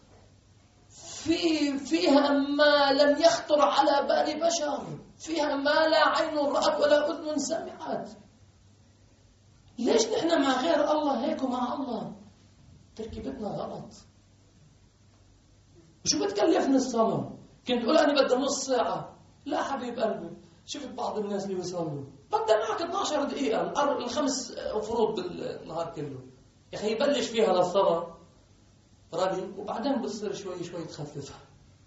S1: في فيها ما لم يخطر على بال بشر، فيها ما لا عين رأت ولا أذن سمعت. ليش نحن مع غير الله هيك ومع الله تركيبتنا غلط؟ وشو بتكلفني الصلاة؟ كنت تقول أنا بدي نص ساعة. لا حبيب قلبي، شفت بعض الناس اللي بيصلوا بدأ معك اثنتي عشرة دقيقة، الخمس فروض بالنهار كله. يا أخي يبلش فيها للصلاة راجل، وبعدين بتصير شوي شوي تخففها.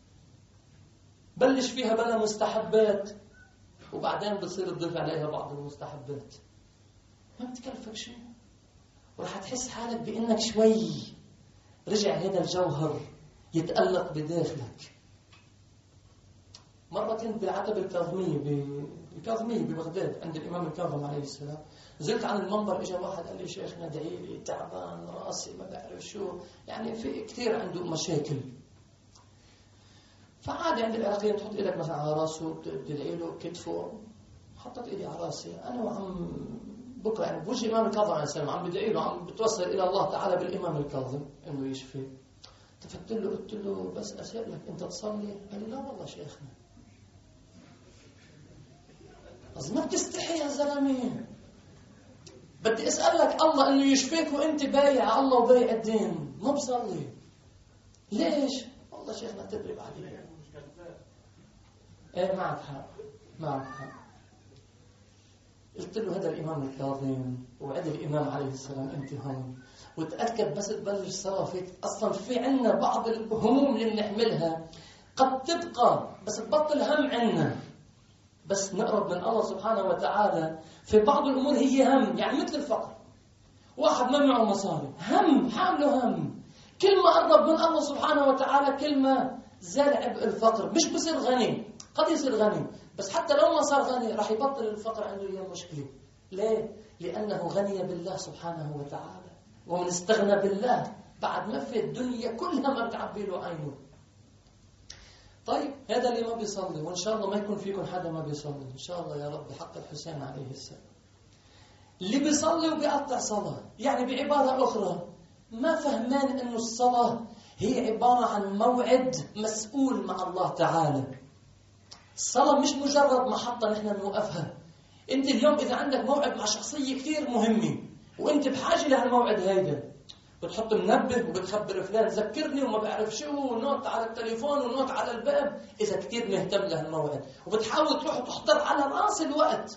S1: بلش فيها بلا مستحبات، وبعدين بتصير تضيف عليها بعض المستحبات. ما بتكلفك شيء، وراح تحس حالك بأنك شوي رجع هذا الجوهر يتألق بداخلك. مرة كنت بالعتبة الكاظمية بالكاظمية ببغداد عند الإمام الكاظم عليه السلام. نزلت عن المنبر، إجا واحد قال لي شيخنا ادعي لي، تعبان راسي ما بعرف شو، يعني في كثير عنده مشاكل. فعادي عند العراقيين تحط إيدك مثلا على راسه بتدعي له كتفه. حطت إيدي على راسي أنا وعم بكرة يعني بوجه الإمام الكاظم عليه السلام، عم بدعي له، عم بتوسل إلى الله تعالى بالإمام الكاظم إنه يشفي. تفت له قلت له بس أسألك أنت تصلي؟ قال لي لا والله شيخنا. أصلا ما بتستحي يا زلمة، بدي أسألك الله إنه يشفيك وأنت بايع الله وبايع الدين ما بصلي ليش؟ والله شيخنا تدرب عليه. إيه معك حق، معك حق. قلت له هذا الإمام الكاظم وعد الإمام عليه السلام أنت هون، وتأكد بس تبلش صلاة فيك. أصلا في عنا بعض الهموم اللي بنحملها قد تبقى بس تبطل هم عنا، بس نقرب من الله سبحانه وتعالى. في بعض الأمور هي هم، يعني مثل الفقر. واحد ما معه مصاري، هم حامله هم. كل ما قرب من الله سبحانه وتعالى كل ما زال عبء الفقر. مش بصير غني، قد يصير غني، بس حتى لو ما صار غني راح يبطل الفقر عنده اياه مشكلة. ليه؟ لأنه غني بالله سبحانه وتعالى. ومن استغنى بالله بعد ما في الدنيا كلها ما بتعبي له عينه. طيب هذا اللي ما بيصلي، وإن شاء الله ما يكون فيكم حدا ما بيصلي إن شاء الله يا رب حق الحسين عليه السلام. اللي بيصلي وبيقطع صلاة، يعني بعبارة أخرى ما فهمان أنه الصلاة هي عبارة عن موعد مسؤول مع الله تعالى. الصلاة مش مجرد محطة نحن نوقفها. أنت اليوم إذا عندك موعد مع شخصية كثير مهمة وأنت بحاجة لهالموعد هيدا، بتحط منبه وبتخبر فلان ذكرني وما بعرف شو، ونوت على التليفون ونوت على الباب إذا كتير مهتم لهالموعد، وبتحاول تروح وتحضر على رأس الوقت.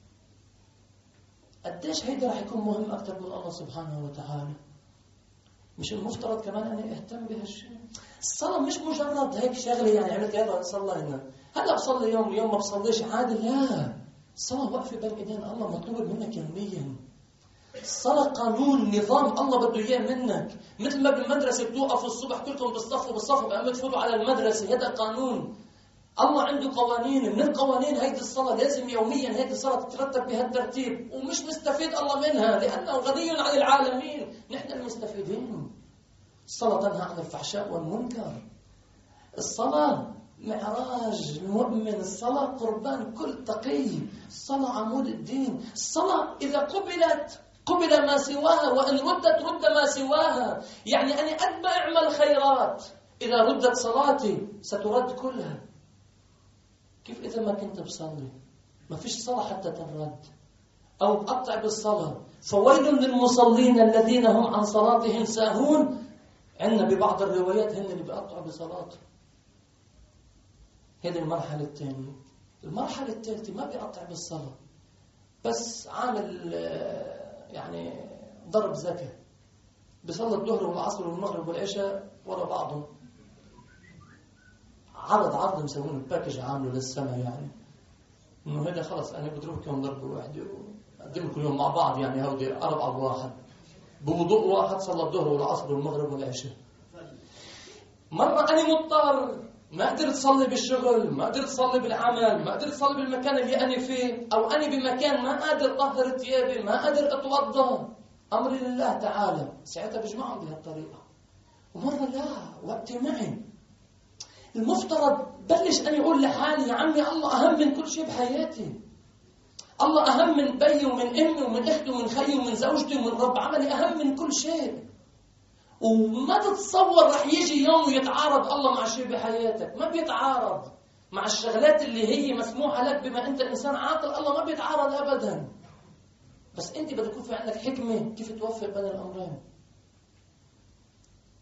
S1: قديش هيدا رح يكون مهم أكثر من الله سبحانه وتعالى؟ مش المفترض كمان أنا أهتم بهالشيء؟ الصلاة مش مجرد هيك شغلة يعني عملت هذا صلينا هلا بصلي يوم يوم ما بصليش عادي. لا، الصلاة واقفة بين إيدين الله، مطلوب منك يوميا. الصلاة قانون نظام الله بده إياه منك. مثل ما بالمدرسة بتوقفوا الصبح كلكم بالصف وبالصف بأما تفوتوا على المدرسة، هذا قانون الله عنده قوانين. من القوانين هيدي الصلاة لازم يوميا هيدي الصلاة تترتب بهالترتيب، ومش مستفيد الله منها لأنه غني عن العالمين، نحن المستفيدين. الصلاة تنهى عن الفحشاء والمنكر. الصلاة معراج المؤمن، الصلاة قربان كل تقي، الصلاة عمود الدين. الصلاة إذا قبلت قبل ما سواها، وإن ردت رد ما سواها. يعني أنا قد ما أعمل خيرات إذا ردت صلاتي سترد كلها. كيف إذا ما كنت بصلي؟ ما فيش صلاة حتى ترد، أو بقطع بالصلاة. فويل للمصلين الذين هم عن صلاتهم ساهون. عندنا ببعض الروايات هن اللي بيقطعوا بصلاته. هذه المرحلة الثانية. المرحلة الثالثة ما بيقطع بالصلاة، بس عامل يعني ضرب زكاة، بصلي الظهر والعصر والمغرب والعشاء ورا بعضهم، عرض عرض مسوين باكج عامله للسنة، يعني إنه هذا خلص أنا بضربكم ضربة واحدة وأقدم كل يوم مع بعض، يعني هودي أربعة بواحد بوضوء واحد، صلى الظهر والعصر والمغرب والعشاء. مرة أنا مضطر ما قدرت أصلي بالشغل، ما قدرت أصلي بالعمل، ما قدرت أصلي بالمكان اللي أنا فيه، أو أنا بمكان ما قادر أطهر ثيابي، ما قادر أتوضأ، أمري لله تعالى، ساعتها بجمعهم بهالطريقة. ومرة لا، وقتي معي. المفترض بلش أنا أقول لحالي يا عمي الله أهم من كل شيء بحياتي. الله أهم من بي ومن أمي ومن أختي ومن خيي ومن زوجتي ومن رب عملي، أهم من كل شيء. وما تتصور رح يجي يوم ويتعارض الله مع شيء بحياتك. ما بيتعارض مع الشغلات اللي هي مسموحة لك بما أنت إنسان عاقل. الله ما بيتعارض أبدا، بس أنت بدك يكون في عندك حكمة كيف توفق بين الأمرين.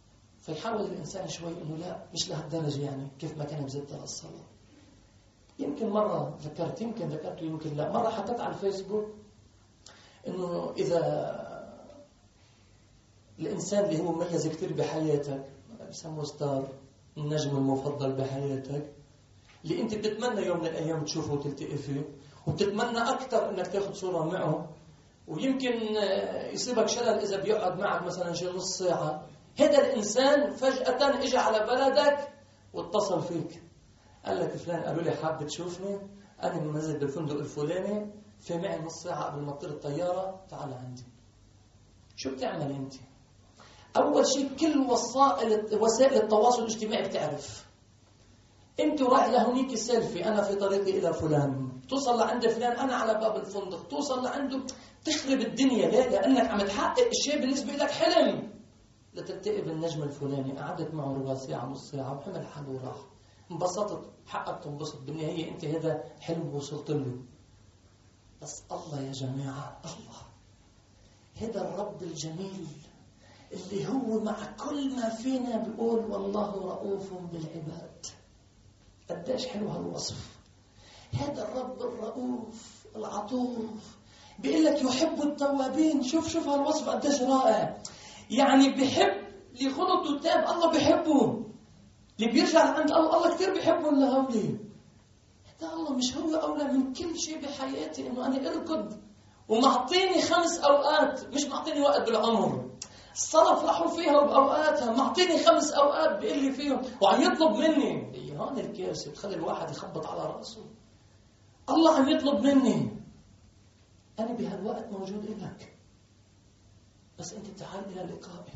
S1: فيحاول الإنسان شوي إنه لا مش لهالدرجة، يعني كيف ما كان بزت الصلاة. يمكن مرة ذكرت يمكن ذكرت يمكن لا مرة حطيت على الفيسبوك إنه إذا الإنسان اللي هو مميز كتير بحياتك، بسموه ستار، النجم المفضل بحياتك، اللي أنت بتتمنى يوم من الأيام تشوفه وتلتقي فيه، وبتتمنى أكثر إنك تاخد صورة معه، ويمكن يصيبك شلل إذا بيقعد معك مثلا شي نص ساعة. هذا الإنسان فجأة إجا على بلدك واتصل فيك، قال لك فلان قالوا لي حابب تشوفني، أنا منزل بالفندق الفلاني، في معي نص ساعة قبل ما تطير الطيارة، تعال عندي. شو بتعمل أنت؟ أول شيء كل وسائل وسائل التواصل الاجتماعي بتعرف. أنت رايح لهونيك السيلفي، أنا في طريقي إلى فلان، توصل لعند فلان، أنا على باب الفندق، توصل لعنده، تخرب الدنيا. ليه؟ لأنك عم تحقق الشيء بالنسبة لك حلم. لتلتقي بالنجم الفلاني، قعدت معه ربع ساعة نص ساعة وحمل حاله وراح، انبسطت، حقك تنبسط بالنهاية، أنت هذا حلم وصلت له. بس الله يا جماعة، الله هذا الرب الجميل اللي هو مع كل ما فينا بيقول والله رؤوف بالعباد. قديش حلو هالوصف. هذا الرب الرؤوف العطوف بيقول لك يحب التوابين. شوف شوف هالوصف قديش رائع. يعني بيحب اللي خلط وتاب، الله بيحبه. اللي بيرجع عند الله، الله كثير بيحبه. اللي هولي هذا الله مش هو أولى من كل شيء بحياتي إنه أنا أركض ومعطيني خمس أوقات، مش معطيني وقت بالعمر. الصلاة فرحوا فيها وبأوقاتها، معطيني خمس أوقات بيقول لي فيهم وعم يطلب مني. هي هون الكارثة بتخلي الواحد يخبط على رأسه. الله عم يطلب مني، أنا بهالوقت موجود إلك، بس أنت تعال إلى لقائي.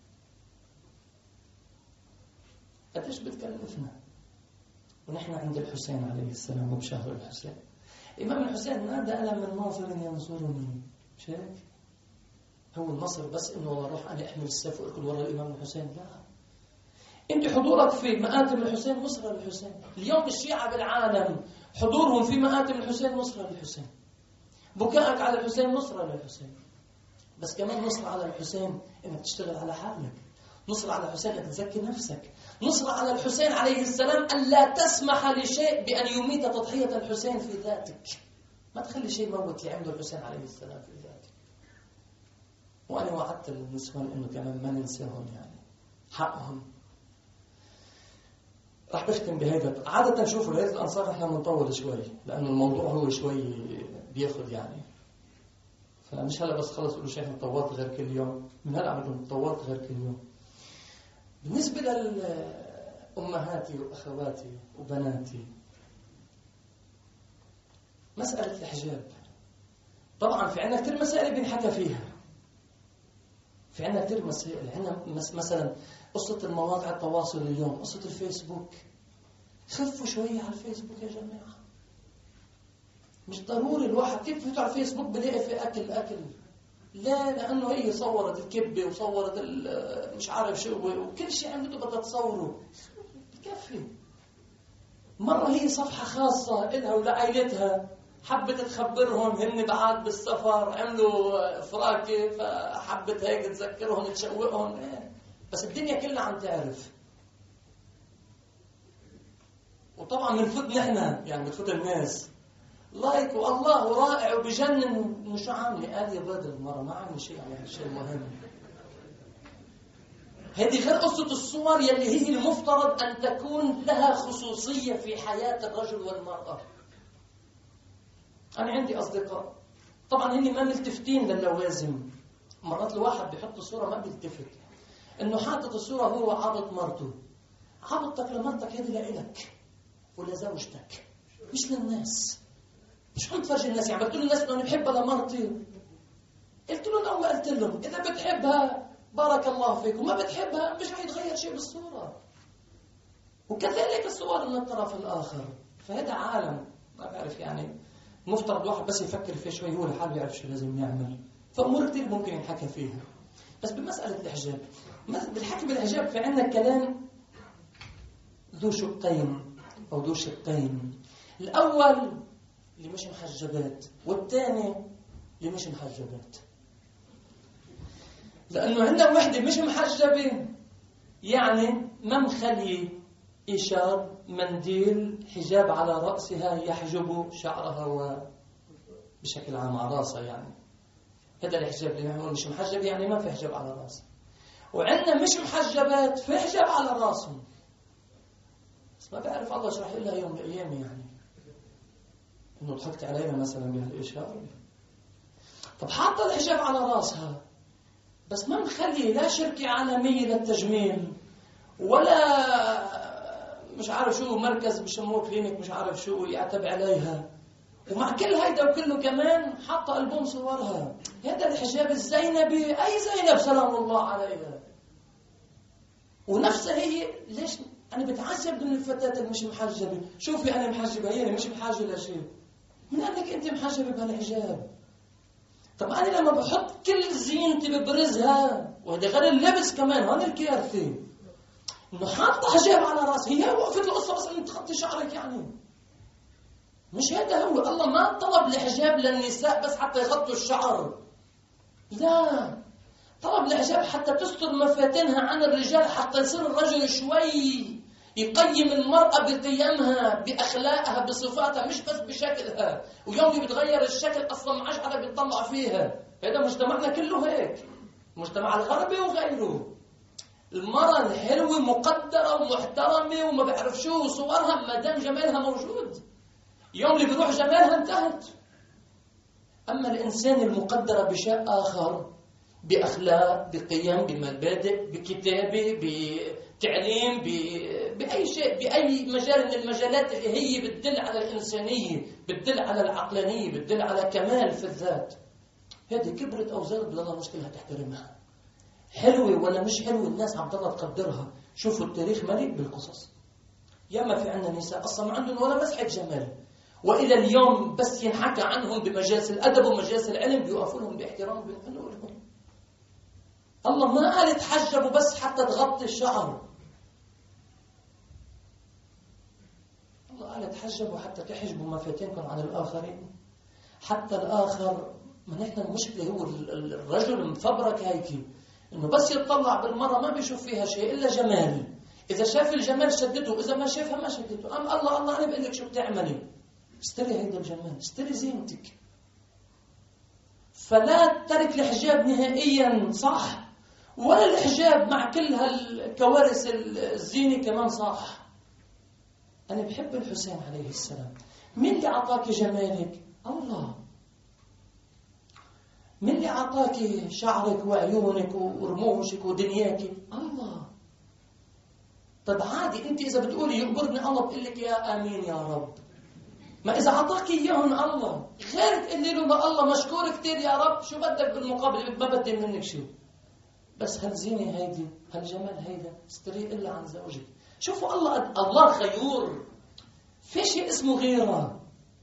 S1: قديش بتكلفنا؟ ونحن عند الحسين عليه السلام وبشهر الحسين. الإمام الحسين نادى ألا من ناصر ينصرني. مش هيك؟ هو النصر بس إنه والله روح أنا أحمل السيف وأركض وراء الإمام الحسين؟ لا. أنت حضورك في مآتم الحسين نصرة للحسين. اليوم الشيعة بالعالم حضورهم في مآتم الحسين نصرة للحسين. بكائك على الحسين نصرة للحسين. بس كمان نصرة على الحسين إنك تشتغل على حالك. نصرة على الحسين إنك تزكي نفسك. نصرة على الحسين عليه السلام أن لا تسمح لشيء بأن يميت تضحية الحسين في ذاتك. ما تخلي شيء موت اللي عمله الحسين عليه السلام في ذاتك. وأنا وعدت النسوان إنه كمان ما ننساهم، يعني حقهم. راح بختم بهذا. عادة شوفوا ليلة الأنصار إحنا بنطول شوي لأنه الموضوع هو شوي بياخد يعني، فمش هلا بس خلص قولوا شيخنا طولت غير كل يوم، من هلا عم طولت غير كل يوم. بالنسبة لأمهاتي وأخواتي وبناتي، مسألة الحجاب طبعا في عنا كتير مسائل بنحكى فيها، في عنا كتير مسائل. عنا مثلا قصة المواقع التواصل اليوم، قصة الفيسبوك. خفوا شوية على الفيسبوك يا جماعة. مش ضروري الواحد كيف يفوت على الفيسبوك بلاقي في أكل أكل. لا، لأنه هي صورت الكبة وصورت مش عارف شو وكل شيء عملته بدها تصوره. بكفي. مرة هي صفحة خاصة إلها ولعائلتها، حبت تخبرهم هن بعاد بالسفر عملوا فراكة، فحبت هيك تذكرهم تشوقهم. بس الدنيا كلها عم تعرف. وطبعا بنفوت نحن، يعني بنفوت الناس لايك والله رائع وبجنن. مش عامله قال يا بدر المرة ما عامله شيء، يعني شيء مهم. هذه غير قصة الصور يلي هي المفترض أن تكون لها خصوصية في حياة الرجل والمرأة. أنا عندي أصدقاء طبعا هني ما ملتفتين للوازم. مرات الواحد بيحط صورة ما بيلتفت إنه حاطط الصورة هو عابط مرته. عابطتك لمرتك هذه لإلك ولزوجتك مش للناس. مش عم تفرجي الناس، يعني بتقول للناس انه انا بحبها لمرتي. قلت لهم اول قلت لهم اذا بتحبها بارك الله فيك، وما بتحبها مش رح يتغير شيء بالصوره. وكذلك الصور من الطرف الاخر. فهذا عالم ما بعرف، يعني مفترض واحد بس يفكر فيه شوي هو لحاله يعرف شو لازم يعمل. فامور كثير ممكن ينحكى فيها. بس بمساله الحجاب، بالحكي بالحجاب في عندنا كلام ذو شقين او ذو شقين. الاول اللي مش محجبات، والثاني اللي مش محجبات. لأنه عندنا وحدة مش محجبة يعني ما مخلي إشار منديل حجاب على رأسها يحجب شعرها بشكل عام على رأسها. يعني هذا الحجاب اللي نحن مش محجب، يعني ما في حجاب على رأسها. وعندنا مش محجبات في حجاب على رأسهم، بس ما بعرف الله شرح لها يوم من الأيام يعني إنه ضحكت علينا مثلا بهالإشارة. طب حاطة الحجاب على رأسها بس ما مخلي لا شركة عالمية للتجميل ولا مش عارف شو مركز بسموه كلينيك مش عارف شو يعتب عليها، ومع كل هيدا وكله كمان حاطة ألبوم صورها. هذا الحجاب الزينبي، أي زينب سلام الله عليها. ونفسها هي ليش أنا بتعجب من الفتاة اللي مش محجبة. شوفي أنا محجبة، هي مش محاجة لشيء. من أنك أنت محجبة بهالحجاب؟ طب أنا لما بحط كل زينتي ببرزها، وهذا غير اللبس كمان، هون الكارثة إنه حاطة حجاب على راسها. هي وقفت القصة بس إنه تغطي شعرك يعني. مش هذا هو. الله ما طلب الحجاب للنساء بس حتى يغطوا الشعر، لا، طلب الحجاب حتى تستر مفاتنها عن الرجال، حتى يصير الرجل شوي يقيم المرأة بقيمها بأخلاقها بصفاتها مش بس بشكلها. ويوم اللي بتغير الشكل أصلا ما عادش حدا بيطلع فيها. هذا مجتمعنا كله هيك، مجتمع الغربي وغيره. المرأة الحلوة مقدرة ومحترمة وما بعرف شو صورها ما دام جمالها موجود. يوم اللي بيروح جمالها انتهت. أما الإنسان المقدرة بشيء آخر، بأخلاق، بقيم، بمبادئ، بكتابة، بتعليم، بأي شيء، بأي مجال من المجالات اللي هي بتدل على الإنسانية، بتدل على العقلانية، بتدل على كمال في الذات، هذه كبرت أو زادت بلا مشكلة تحترمها. حلوة ولا مش حلوة الناس عم تضل تقدرها. شوفوا التاريخ مليء بالقصص. ياما في عندنا نساء أصلا ما عندهم ولا مسحة جمال، وإلى اليوم بس ينحكى عنهم بمجالس الأدب ومجالس العلم بيوقفوا لهم باحترام وبينقلوا لهم. الله ما قال تحجبوا بس حتى تغطي الشعر. الله قال تحجبوا حتى تحجبوا مفاتنكم عن الآخرين. حتى الآخر، ما نحن المشكلة هو الرجل مفبرك هيك إنه بس يتطلع بالمرة ما بيشوف فيها شيء إلا جمال. إذا شاف الجمال شدته، إذا ما شافها ما شدته. أم الله الله أنا بقول لك شو بتعملي؟ استري هيدا الجمال، استري زينتك. فلا ترك الحجاب نهائيا صح، ولا الحجاب مع كل هالكوارث الزينة كمان صح. أنا بحب الحسين عليه السلام. مين اللي أعطاك جمالك؟ الله. مين اللي أعطاك شعرك وعيونك ورموشك ودنياك؟ الله. طب عادي أنت إذا بتقولي يقبرني الله بقول لك يا آمين يا رب. ما إذا أعطاك إياهم الله غير تقولي له الله مشكور كتير يا رب، شو بدك بالمقابل؟ ما بدي منك شو، بس هالزينة هيدي هالجمال هيدا استري إلا عن زوجك. شوفوا الله الله خيور، في شيء اسمه غيرة.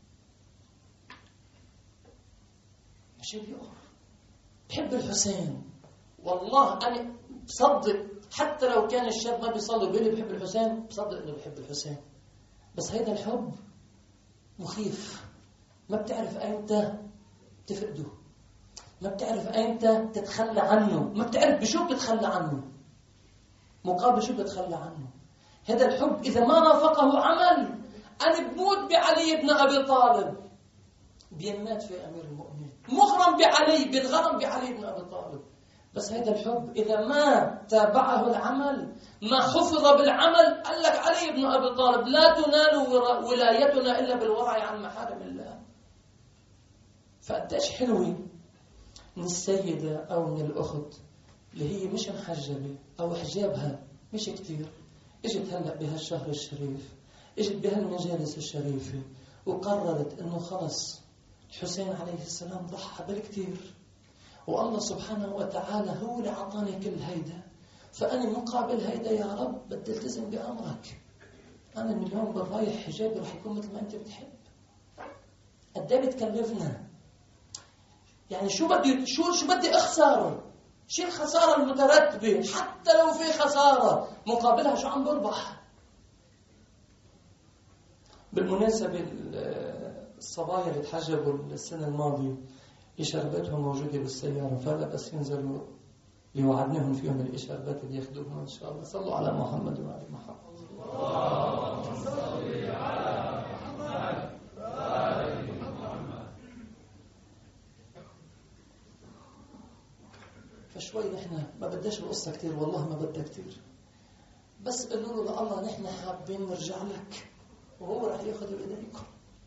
S1: شيء بيقر. بحب الحسين والله. أنا بصدق حتى لو كان الشاب ما بيصلي وبيقول لي بحب الحسين، بصدق إنه بحب الحسين. بس هيدا الحب مخيف، ما بتعرف أيمتى تفقده، ما بتعرف أيمتى تتخلى عنه، ما بتعرف بشو بتتخلى عنه، مقابل شو بتتخلى عنه. هذا الحب إذا ما رافقه عمل. أنا بموت بعلي بن أبي طالب، بينات في أمير المؤمنين، مغرم بعلي، بنغرم بعلي بن أبي طالب. بس هذا الحب إذا ما تابعه العمل، ما حفظ بالعمل، قال لك علي بن أبي طالب لا تنال ولايتنا إلا بالورع عن محارم الله. فقديش حلوة من السيدة أو من الأخت اللي هي مش محجبة أو حجابها مش كتير، اجت هلأ بهالشهر الشريف، اجت بهالمجالس الشريفة وقررت إنه خلص الحسين عليه السلام ضحى بالكتير، والله سبحانه وتعالى هو اللي عطاني كل هيدا، فأنا مقابل هيدا يا رب بدي التزم بأمرك. أنا من اليوم بالرايح حجابي رح يكون مثل ما أنت بتحب. قد ايه بتكلفنا؟ يعني شو بدي شو شو بدي أخسر؟ شو الخسارة المترتبة؟ حتى لو في خسارة مقابلها شو عم بربح؟ بالمناسبة الصبايا اللي تحجبوا السنة الماضية شربتهم موجودة بالسيارة، فلا بس ينزلوا لوعدناهم في يوم الإشارة ياخذوهم إن شاء الله. صلوا على محمد وعلى محمد. اللهم صل على محمد وعلى محمد. فشوي نحن ما بداش القصة كتير، والله ما بدها كتير، بس قالوا له لله نحن حابين نرجع لك وهو راح ياخذ بإيديكم.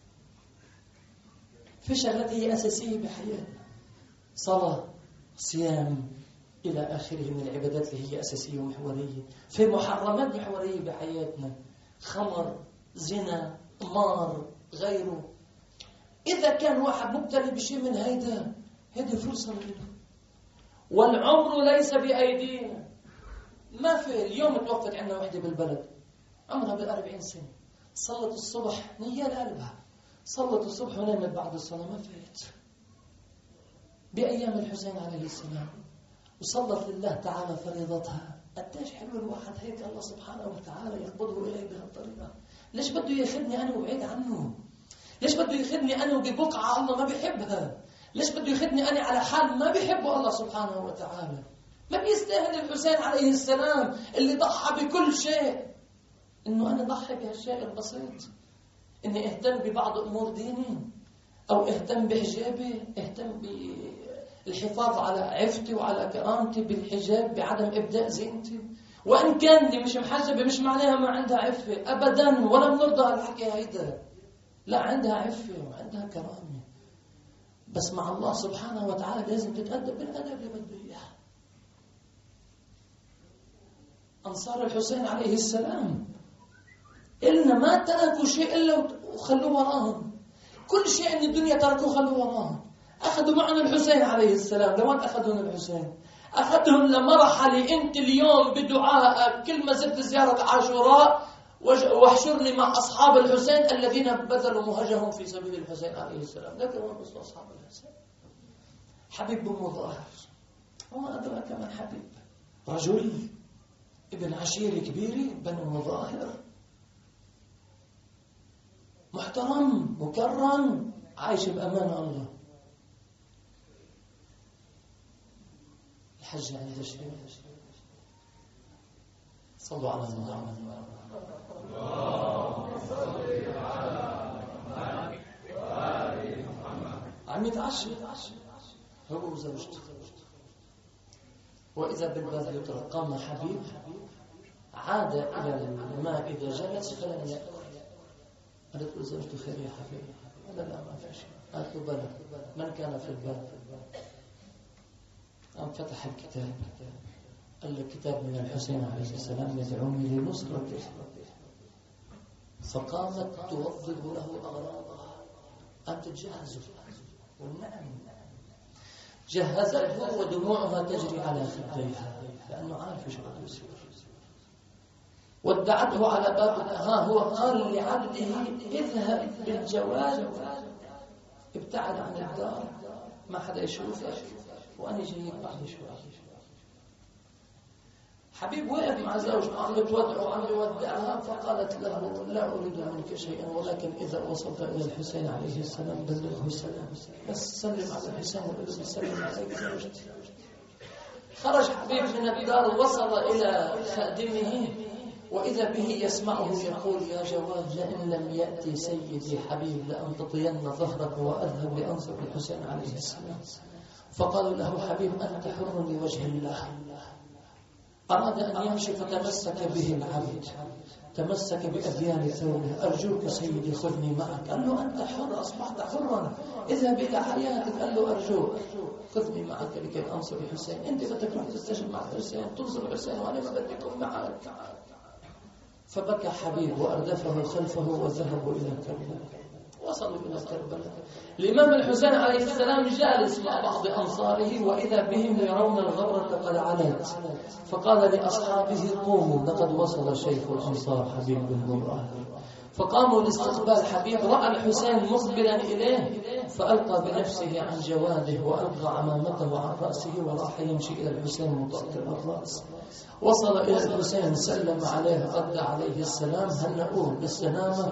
S1: في شغلات هي أساسية بحياتنا، صلاة، صيام، إلى آخره من العبادات اللي هي أساسية ومحورية. في محرمات محورية بحياتنا، خمر، زنا، قمار، غيره. إذا كان واحد مبتلي بشيء من هيدا، هذه فرصة له. والعمر ليس بأيدينا. ما في اليوم توفت عندنا وحدة بالبلد عمرها بالأربعين سنة، صلت الصبح نية لقلبها، صلت الصبح ونامت بعد الصلاة، ما فات. بأيام الحسين عليه السلام وصلت لله تعالى فريضتها. قديش حلو الواحد هيك الله سبحانه وتعالى يقبضه إليه بهالطريقة. ليش بده ياخذني أنا وبعيد عنه؟ ليش بده ياخذني أنا وببقعة الله ما بيحبها؟ ليش بده ياخذني أنا على حال ما بيحبه الله سبحانه وتعالى؟ ما بيستاهل الحسين عليه السلام اللي ضحى بكل شيء إنه أنا ضحي بهالشيء البسيط، إني اهتم ببعض أمور ديني، أو اهتم بحجابي، اهتم بالحفاظ على عفتي وعلى كرامتي بالحجاب، بعدم إبداء زينتي. وإن كان دي مش محجبة مش معناها ما عندها عفة أبدا، ولا بنرضى هالحكي هيدا. لا، عندها عفة وعندها كرامة، بس مع الله سبحانه وتعالى لازم تتأدب بالأدب اللي بده إياه. أنصار الحسين عليه السلام إلنا ما تركوا شيء إلا وخلوه وراهم. كل شيء من الدنيا تركوا خلوه وراهم. أخذوا معنا الحسين عليه السلام. لوين أخذون الحسين؟ أخذهم لمرحلة أنت اليوم بدعائك كل ما زرت زيارة عاشوراء واحشرني مع أصحاب الحسين الذين بذلوا مهجهم في سبيل الحسين عليه السلام. لكن وين وصلوا أصحاب الحسين؟ حبيب بن مظاهر، وما أدراك من حبيب، رجل ابن عشيرة كبيرة بن مظاهر، محترم مكرم عايش بأمان الله. الحج عند الشيء. صلوا على محمد. اللهم صل على محمد وآل محمد. عم يتعشى هو وزوجته، وإذا بالباب يطرق. قام حبيب عاد إلى الماء إذا جلس فلم يأكل. قالت له زوجته خير يا حبيبي؟ قال لا ما في شيء. قالت له بلى. من كان في الباب؟ قام فتح الكتاب، قال له كتاب من الحسين عليه السلام يدعوني لنصرته. فقامت توضب له أغراضها، قامت تجهزه، والنعم جهزته ودموعها تجري على خديها لأنه عارف شو بده يصير. ودعته على بابها. ها هو قال لعبده اذهب بالجواد، ابتعد عن الدار ما حدا يشوفك وأنا جايك بعد شوي. حبيب وقف مع زوجته عم يتودع وعم يودعها، فقالت له لا أريد منك شيئا، ولكن إذا وصلت إلى الحسين عليه السلام بلغه السلام، بس سلم على الحسين وقل له بسلم عليك زوجتي. خرج حبيب من الدار وصل إلى خادمه، وإذا به يسمعه يقول يا جواد لئن لم يأتي سيدي حبيب لأمتطين ظهرك وأذهب لأنصر الحسين عليه السلام. فقالوا له حبيب أنت حر لوجه الله. أراد أن يمشي فتمسك به العبد، تمسك بأذيان ثوبه. أرجوك سيدي خذني معك. قال له أنت حر، أصبحت حرا، اذهب إلى حياتك. قال له أرجوك خذني معك لكي أنصر الحسين. أنت بدك تروح تستجب مع الحسين تنصر الحسين وأنا ما بدي أكون معك. فبكى حبيب وأردفه خلفه وذهبوا إلى كربلاء. وصلوا إلى كربلاء. الإمام الحسين عليه السلام جالس مع بعض أنصاره، وإذا بهم يرون الغبرة قد علت، فقال لأصحابه قوموا لقد وصل شيخ الأنصار حبيب بن مظاهر. فقاموا لاستقبال حبيب. رأى الحسين مقبلا إليه فألقى بنفسه عن جواده وألقى عمامته عن رأسه وراح يمشي إلى الحسين مطأطئ الرأس. وصل إلى الحسين سلم عليه رد عليه السلام، هنأوه بالسلامة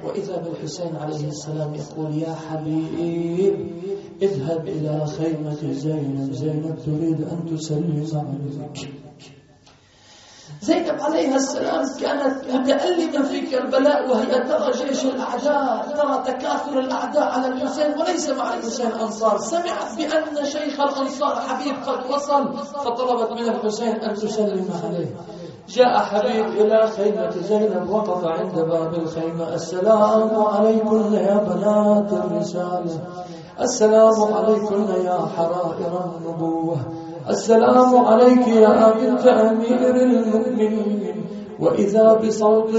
S1: وإذا بالحسين عليه السلام يقول يا حبيب اذهب إلى خيمة زينب، زينب تريد أن تسلم عليك. زينب عليها السلام كانت متألمة في كربلاء وهي ترى جيش الأعداء، ترى تكاثر الأعداء على الحسين وليس مع الحسين أنصار. سمعت بأن شيخ الأنصار حبيب قد وصل فطلبت من الحسين أن تسلم عليه. جاء حبيب إلى خيمة زينب، وقف عند باب الخيمة. السلام عليكن يا بنات الرسالة، السلام عليكن يا حرائر النبوة، السلام عليك يا بنت أمير المؤمنين. وإذا بصوت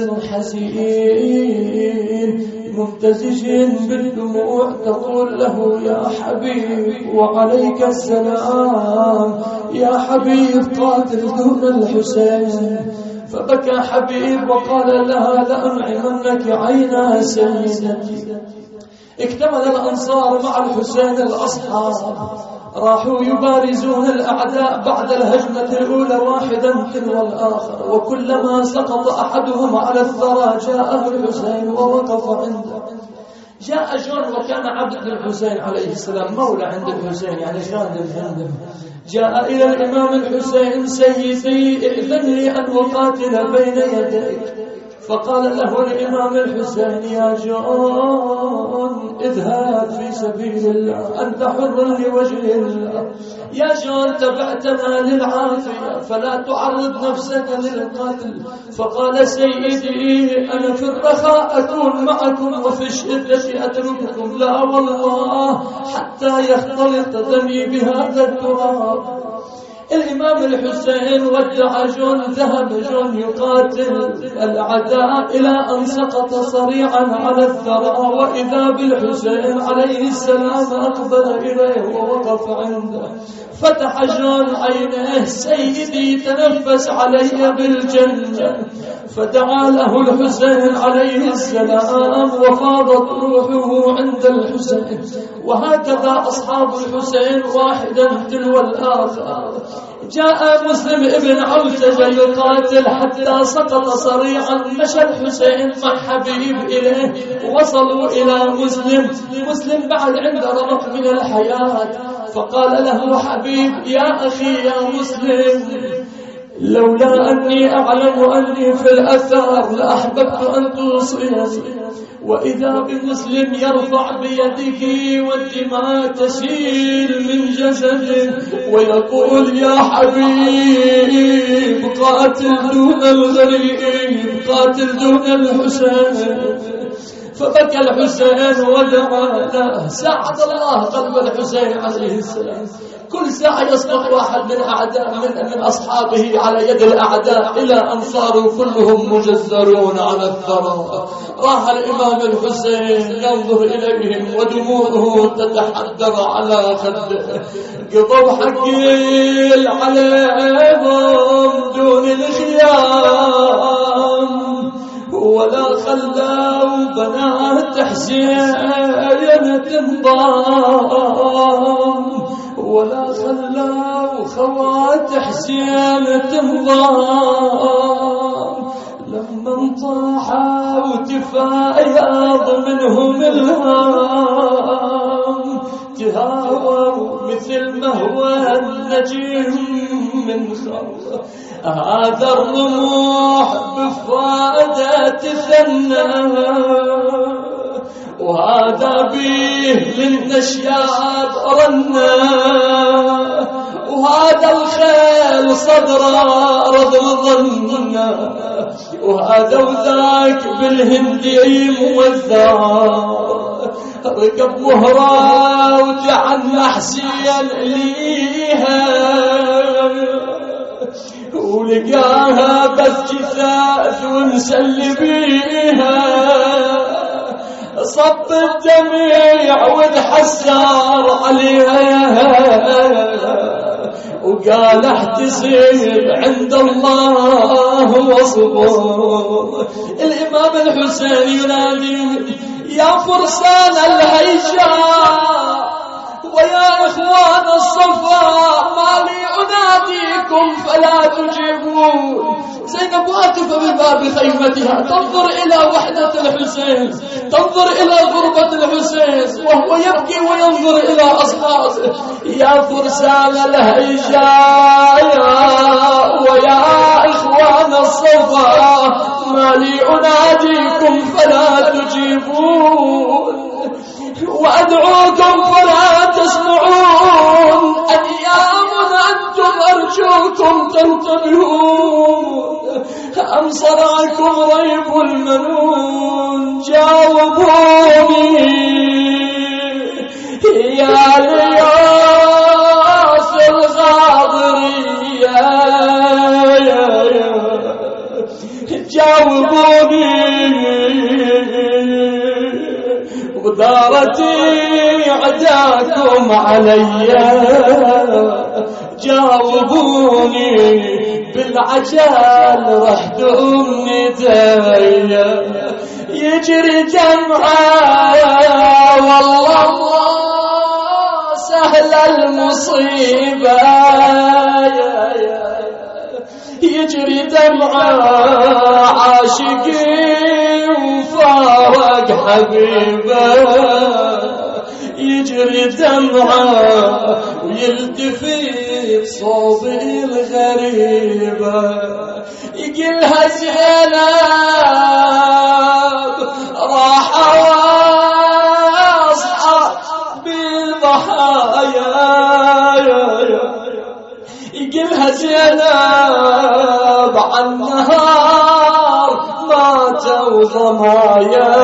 S1: حزين ممتزج بالدموع تقول له يا حبيب وعليك السلام يا حبيب قاتل دون الحسين. فبكى حبيب وقال لها لأنعمنك عينا سيدتي. اكتمل الأنصار مع الحسين الأصحاب، راحوا يبارزون الأعداء بعد الهجمة الأولى واحدا تلو الآخر، وكلما سقط أحدهم على الثرى جاءه الحسين ووقف عنده. جاء جون وكان عبد الحسين عليه السلام مولى عند الحسين يعني خادم عنده. جاء إلى الإمام الحسين سيدي ائذن لي أن أقاتل بين يديك. فقال له الإمام الحسين يا جون اذهب في سبيل الله أنت حر لوجه الله. يا جون تبعتنا للعافية فلا تعرض نفسك للقتل. فقال سيدي أنا في الرخاء أكون معكم وفي الشدة أترككم، لا والله حتى يختلط دمي بهذا التراب. الإمام الحسين ودع جون، ذهب جون يقاتل الأعداء إلى أن سقط صريعا على الثرى، وإذا بالحسين عليه السلام أقبل إليه ووقف عنده. فتح جون عينيه سيدي تنفس علي بالجنة. فدعا له الحسين عليه السلام وفاضت روحه عند الحسين. وهكذا أصحاب الحسين واحدا تلو الآخر. جاء مسلم ابن عوسج يقاتل حتى سقط صريعا. مشى الحسين مع حبيب إليه، وصلوا إلى مسلم. مسلم بعد عنده رمق من الحياة، فقال له حبيب يا أخي يا مسلم لولا أني أعلم أني في الأثر لأحببت أن توصيني. وإذا بمسلم يرفع بيده والدماء تسيل من جسده ويقول يا حبيب قاتل دون الغريب، قاتل دون الحسين. فبكى الحسين ودعا له. ساعد الله قلب الحسين عليه السلام. كل ساعة يسقط واحد من أعداء من, من أصحابه على يد الأعداء إلى أن صاروا كلهم مجزرون على الثرى. راح الإمام الحسين ينظر إليهم ودموعه تتحدر على خده. قضوا حقيل عليهم دون الخيام ولا خلوا بنات حسين تنضام، ولا خلوا خوات حسين تنضام. لما انطاحوا تفايض منهم الهام، تهاووا مثل ما هو النجيم من خلق. هذا الرموح بفادة تثنى، وهذا بيه للنشياب رنى، وهذا الخيل صدره رضضنا، وهذا وذاك بالهندي موذار. ركب مهرة وجعلنا حسين ليها، ولقاها بس جثاث ونسل بيها. صب الجميع وتحسر عليها، وقال احتسب عند الله واصبر. الإمام الحسين ينادي يا فرسان الهيجاء ويا إخوان الصفا ما لي أناديكم فلا تجيبون. زينب واقفة بباب خيمتها تنظر إلى وحدة الحسين، تنظر إلى غربة الحسين وهو يبكي وينظر إلى أصحابه. يا فرسان الهجايا ويا إخوان الصفا، ما لي أناديكم فلا تجيبون وأدعوكم فلا تسمعون، أيام أنتم أرجوكم تنتبهون، أم صرعكم ريب المنون؟ جاوبوني يا لياس الغاضرية، جاوبوني ودارتي عداكم علي، جاوبوني بالعجل رحت أمي دايا، يجري دمعة والله ما سهل المصيبة، يجري دمعة عاشقي وفارق حبيبه، يجري دمعة ويلتفت صوبي الغريبة، يقلها زينب راح واصحى بالضحايا، يقلها زينب عن نهار ماتوا ضمايا،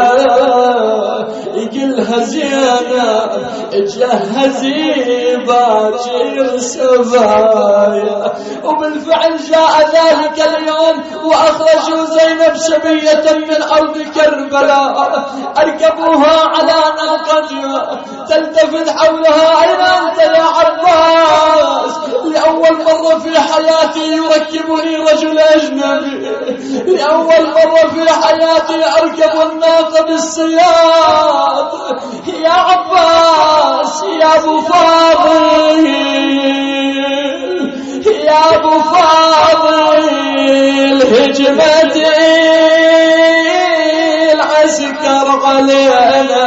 S1: يقلها زينب جهزي باكر سبايا. وبالفعل جاء ذلك اليوم وأخرجوا زينب سبية من أرض كربلاء، أركبوها على ناقتها تلتفت حولها، أين أنت يا عباس؟ لأول مرة في حياتي يركبني رجل أجنبي، لأول مرة في حياتي أركب الناقة بالسياط. يا عباس يا أبو فاضل، يا أبو فاضل، هجمتي العسكر علينا،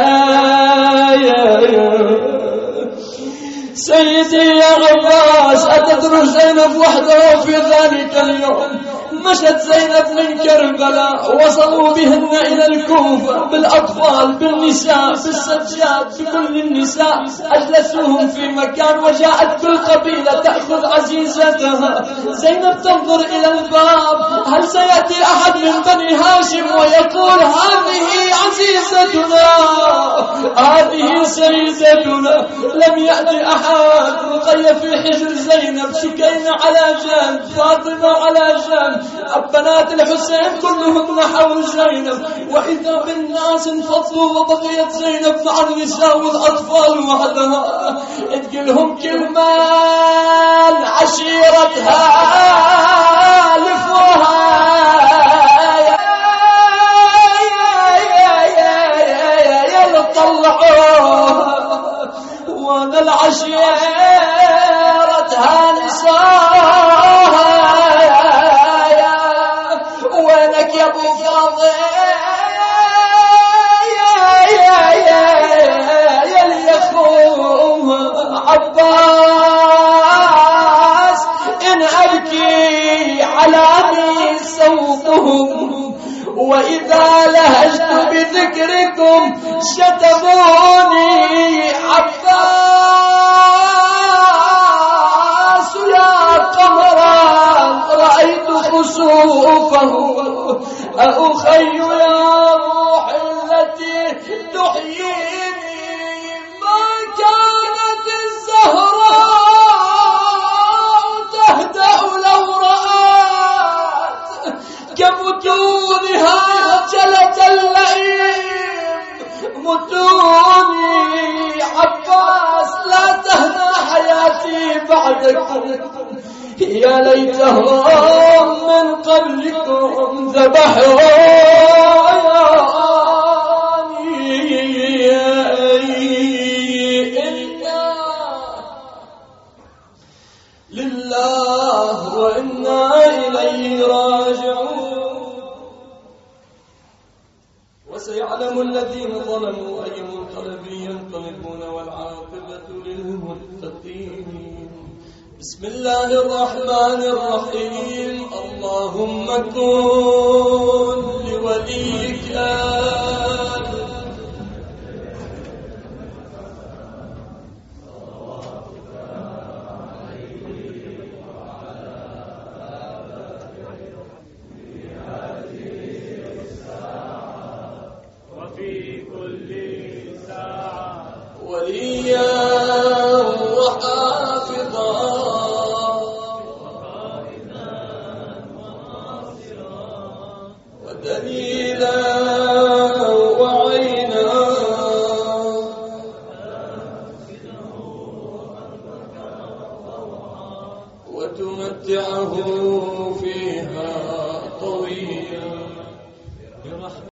S1: سيدي يا عباس. أتدرك زينب وحده في ذلك اليوم مشت زينب من كربلاء، وصلوا بهن إلى الكوفة بالأطفال بالنساء بالسجاد بكل النساء، أجلسوهم في مكان، وجاءت كل قبيلة تأخذ عزيزتها. زينب تنظر إلى الباب، هل سيأتي أحد من بني هاشم ويقول هذه عزيزتنا، هذه سيدتنا؟ لم يأتي أحد. رقية في حجر زينب، سكينة على جنب، فاطمة على جنب، بنات الحسين كلهم حول زينب، وإذا بالناس انفضوا وبقيت زينب مع النساء والأطفال وحدها. تقلهم كلمان عشيرتها لفوها، يا طلعوها وانا العشيرتها نساها، وينك يا ابو فاضل يا اللي يخوم عباس؟ ان ابكي على من سوقهم، وإذا لهجت بذكركم شتموني. عباس يا قمرا رأيت خسوفه، أخي يا روح التي تحييني، ما كانت الزهراء تهدأ لو رأت كمتونها جلد اللئيم. متوني عباس لا تهنى حياتي بعدكم، يا ليتهم من قبلكم ذبحوني. إنا لله وإنا إليه راجعون. سيعلم الذين ظلموا أي منقلب ينقلبون والعاقبة للمتقين. بسم الله الرحمن الرحيم. اللهم كن لوليك آل وليا